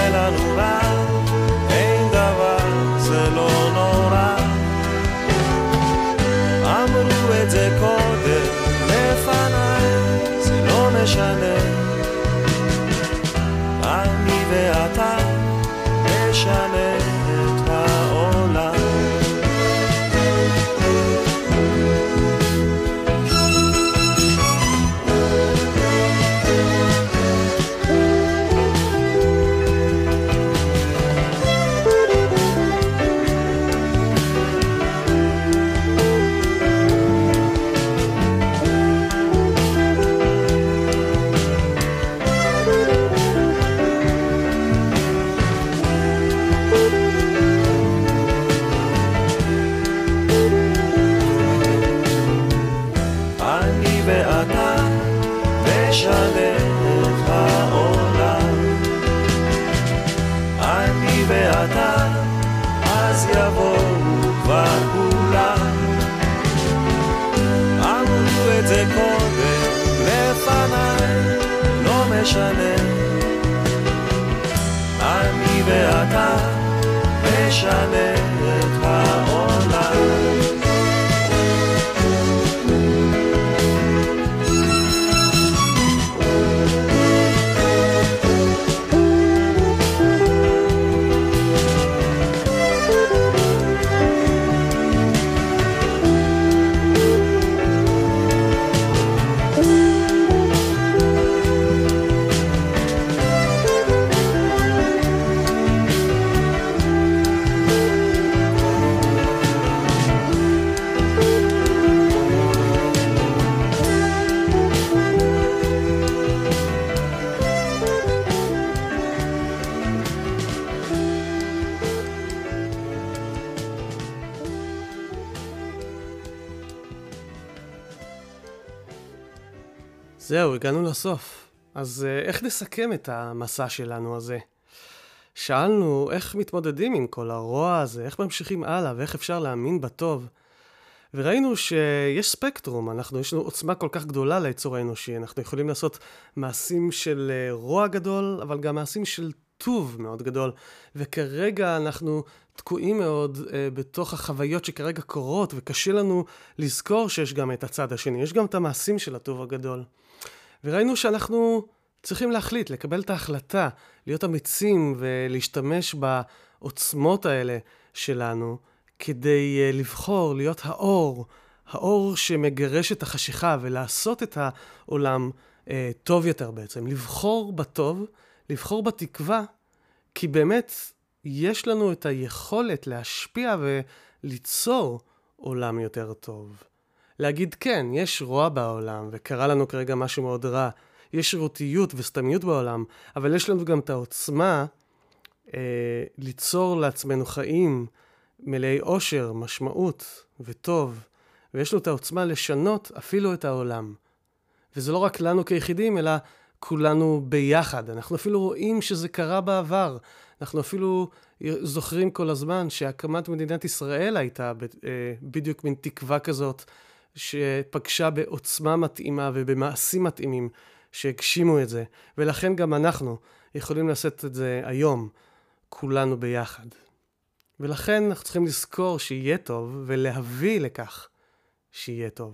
משנה את העולם. זהו, הגענו לסוף. אז איך נסכם את המסע שלנו הזה? שאלנו איך מתמודדים עם כל הרוע הזה, איך ממשיכים הלאה ואיך אפשר להאמין בטוב. וראינו שיש ספקטרום, יש לנו עוצמה כל כך גדולה ליצור האנושי, אנחנו יכולים לעשות מעשים של רוע גדול, אבל גם מעשים של טוב מאוד גדול, וכרגע אנחנו תקועים מאוד בתוך החוויות שכרגע קורות, וקשה לנו לזכור שיש גם את הצד השני, יש גם את המעשים של הטוב הגדול. וראינו שאנחנו צריכים להחליט, לקבל את ההחלטה, להיות אמיצים ולהשתמש בעוצמות האלה שלנו, כדי לבחור, להיות האור שמגרש את החשיכה ולעשות את העולם טוב יותר בעצם. לבחור בטוב, לבחור בתקווה, כי באמת יש לנו את היכולת להשפיע וליצור עולם יותר טוב. להגיד כן, יש רוע בעולם, וקרה לנו כרגע משהו מאוד רע. יש שירותיות וסתמיות בעולם, אבל יש לנו גם את העוצמה ליצור לעצמנו חיים מלאי אושר, משמעות וטוב, ויש לנו את העוצמה לשנות אפילו את העולם. וזה לא רק לנו כיחידים, אלא כולנו ביחד. אנחנו אפילו רואים שזה קרה בעבר. אנחנו אפילו זוכרים כל הזמן שהקמת מדינת ישראל הייתה בדיוק מן תקווה כזאת, שפגשה בעוצמה מתאימה ובמעשים מתאימים שהגשימו את זה. ולכן גם אנחנו יכולים לעשות את זה היום, כולנו ביחד. ולכן אנחנו צריכים לזכור שיהיה טוב ולהביא לכך שיהיה טוב.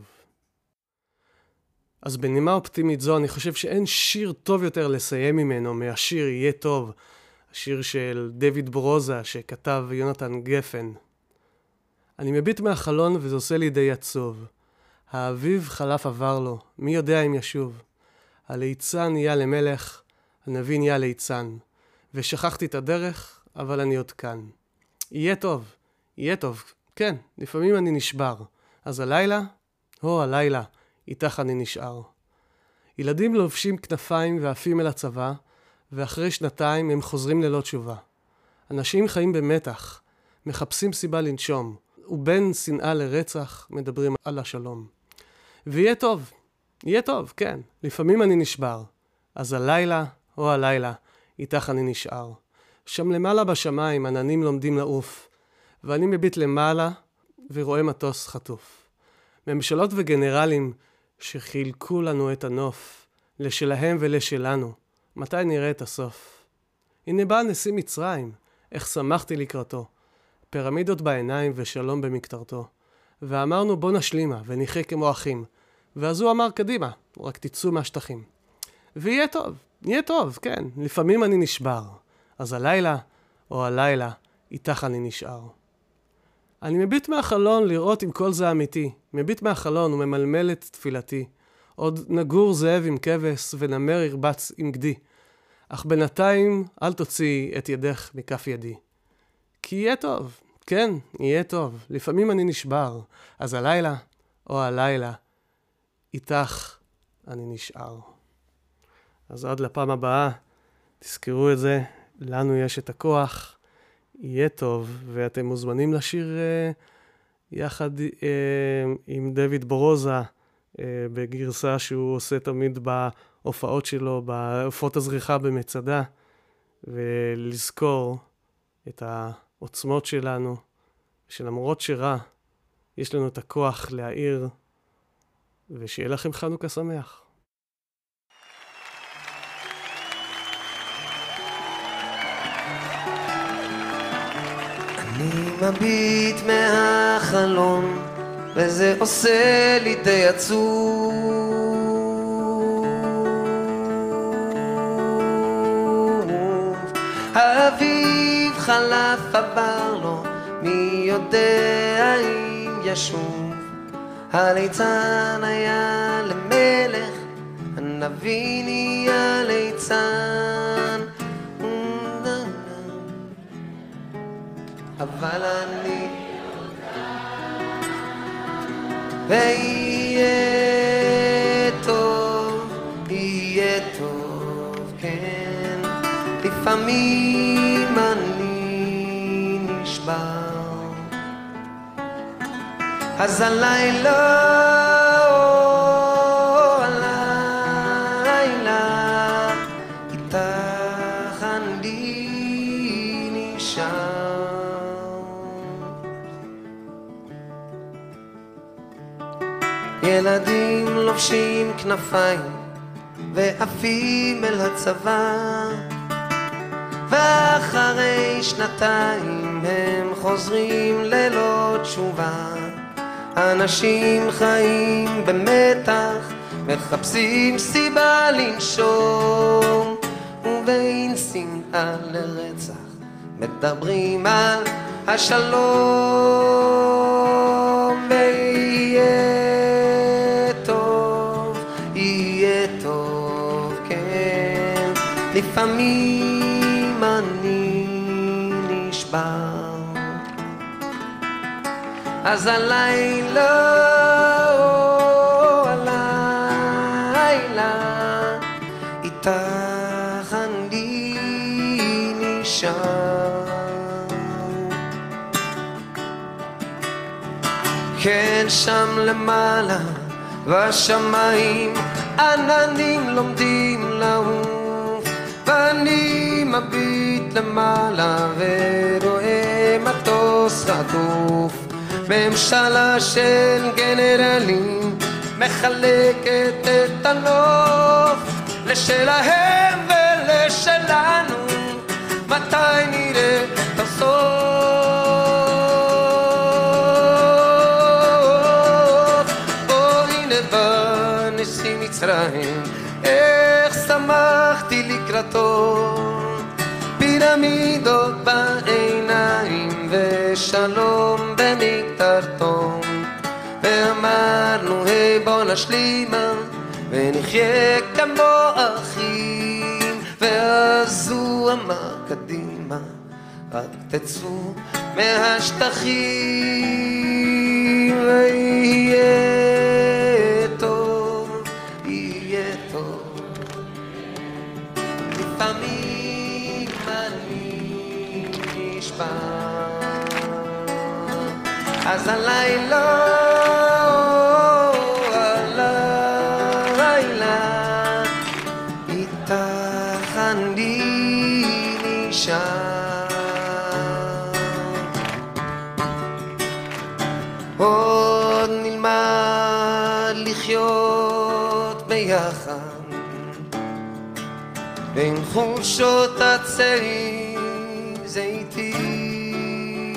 אז בנימה אופטימית זו אני חושב שאין שיר טוב יותר לסיים ממנו מהשיר יהיה טוב, השיר של דויד ברוזה שכתב יונתן גפן. אני מביט מהחלון וזה עושה לי די עצוב. האביב חלף עבר לו, מי יודע אם ישוב. הליצן נהיה למלך, הנביא נהיה ליצן. ושכחתי את הדרך, אבל אני עוד כאן. יהיה טוב, יהיה טוב. כן, לפעמים אני נשבר. אז הלילה, הלילה, איתך אני נשאר. ילדים לובשים כנפיים ועפים אל הצבא, ואחרי שנתיים הם חוזרים ללא תשובה. אנשים חיים במתח, מחפשים סיבה לנשום, ובין שנאה לרצח מדברים על השלום. ויהיה טוב, יהיה טוב, כן, לפעמים אני נשבר. אז הלילה, הלילה, איתך אני נשאר. שם למעלה בשמיים עננים לומדים לעוף, ואני מביט למעלה ורואה מטוס חטוף. ממשלות וגנרלים שחילקו לנו את הנוף, לשלהם ולשלנו, מתי נראה את הסוף? הנה בא נשיא מצרים, איך שמחתי לקראתו, פירמידות בעיניים ושלום במקטרתו. ואמרנו בוא נשלימה ונחיה כמו אחים, ואז הוא אמר קדימה, רק תצאו מהשטחים. ויהיה טוב, יהיה טוב, כן, לפעמים אני נשבר. אז הלילה, הלילה, איתך אני נשאר. אני מביט מהחלון לראות אם כל זה אמיתי. מביט מהחלון וממלמל את תפילתי. עוד נגור זאב עם כבש ונמר ירבץ עם גדי. אך בינתיים אל תוציאי את ידך מכף ידי. כי יהיה טוב, כן, יהיה טוב. לפעמים אני נשבר. אז הלילה, הלילה, איתך אני נשאר. אז עד לפעם הבאה, תזכרו את זה, לנו יש את הכוח, יהיה טוב, ואתם מוזמנים לשיר יחד עם דויד ברוזה, בגרסה שהוא עושה תמיד בהופעות שלו, בהופעות הזריחה במצדה, ולזכור את העוצמות שלנו, שלמרות שרע, יש לנו את הכוח להאיר, ושיהיה לכם חנוכה שמח. מביט מהחלון וזה עושה לי די עצוב. האביב חלף עבר לו, מי יודע אם ישוב. הליצן היה למלך, הנביא נהיה ליצן. אבל אני ויהיה טוב, יהיה טוב, כן. לפעמים אני נשבר, אז הלילה, הלילה איתך אני נשאר. ילדים לובשים כנפיים ועפים אל הצבא, ואחרי שנתיים הם חוזרים ללא תשובה. אנשים חיים במתח, מחפשים סיבה לנשום, ובין שנאה לרצח מדברים על השלום. ויהיה טוב, יהיה טוב, כן. לפעמים אני נשבר, אז הלילה, הלילה איתך אני נשאר. כן, שם למעלה בשמיים עננים לומדים לעוף, ואני מביט למעלה ורואה מטוס חטוף. ממשלה של גנרלים מחלקת את הנוף לשלהם ולשלנו, מתי נראה את הסוף? הנה בא נשיא מצרים, איך שמחתי לקראתו, פירמידות בעיניים ושלום במקטרתו. ואמרנו היי בוא נשלימה ונחיה כמו אחים, ואז הוא אמר קדימה רק תצאו מהשטחים. ויהיה טוב, יהיה טוב, לפעמים אני נשבר, אז הלילה, הלילה איתך אני נשאר. עוד נלמד לחיות ביחד בין חורשות עצי זיתים,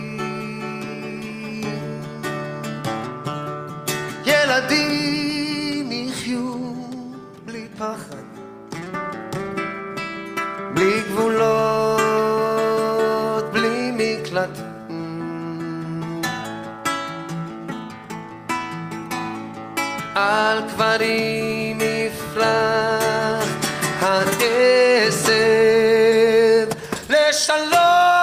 ילדים יחיו בלי פחד, בלי גבולות, בלי מקלט, על קברים יפלח העשב לשלום,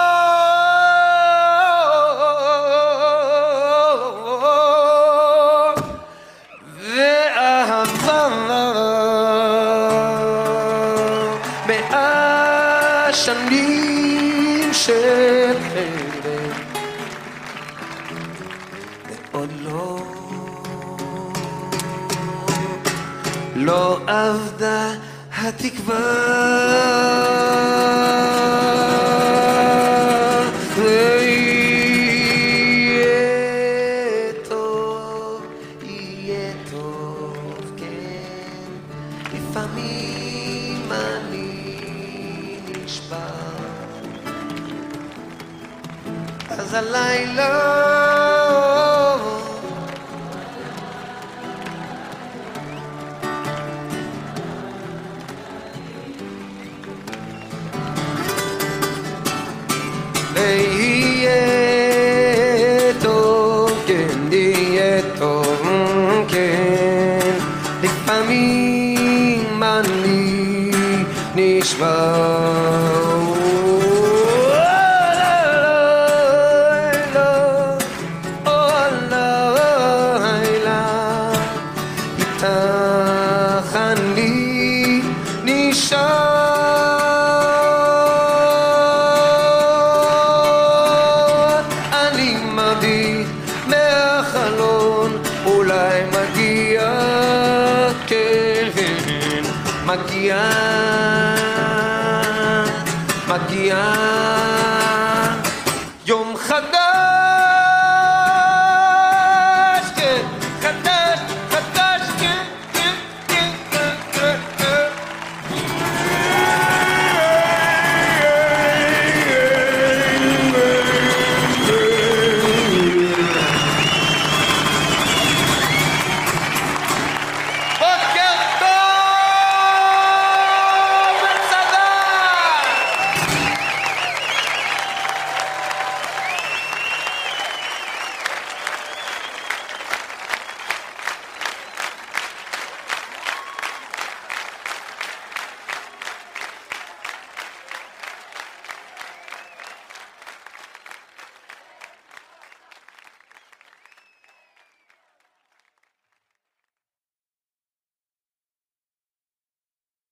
ואהבה מאה שנים של חרב, ועוד לא עבדה התקווה. ויהיה טוב, יהיה טוב, כן. לפעמים אני נשבר, אז אז הלילה ויהיה טוב, כן, יהיה טוב, כן, לפעמים אני נשבר מגיעה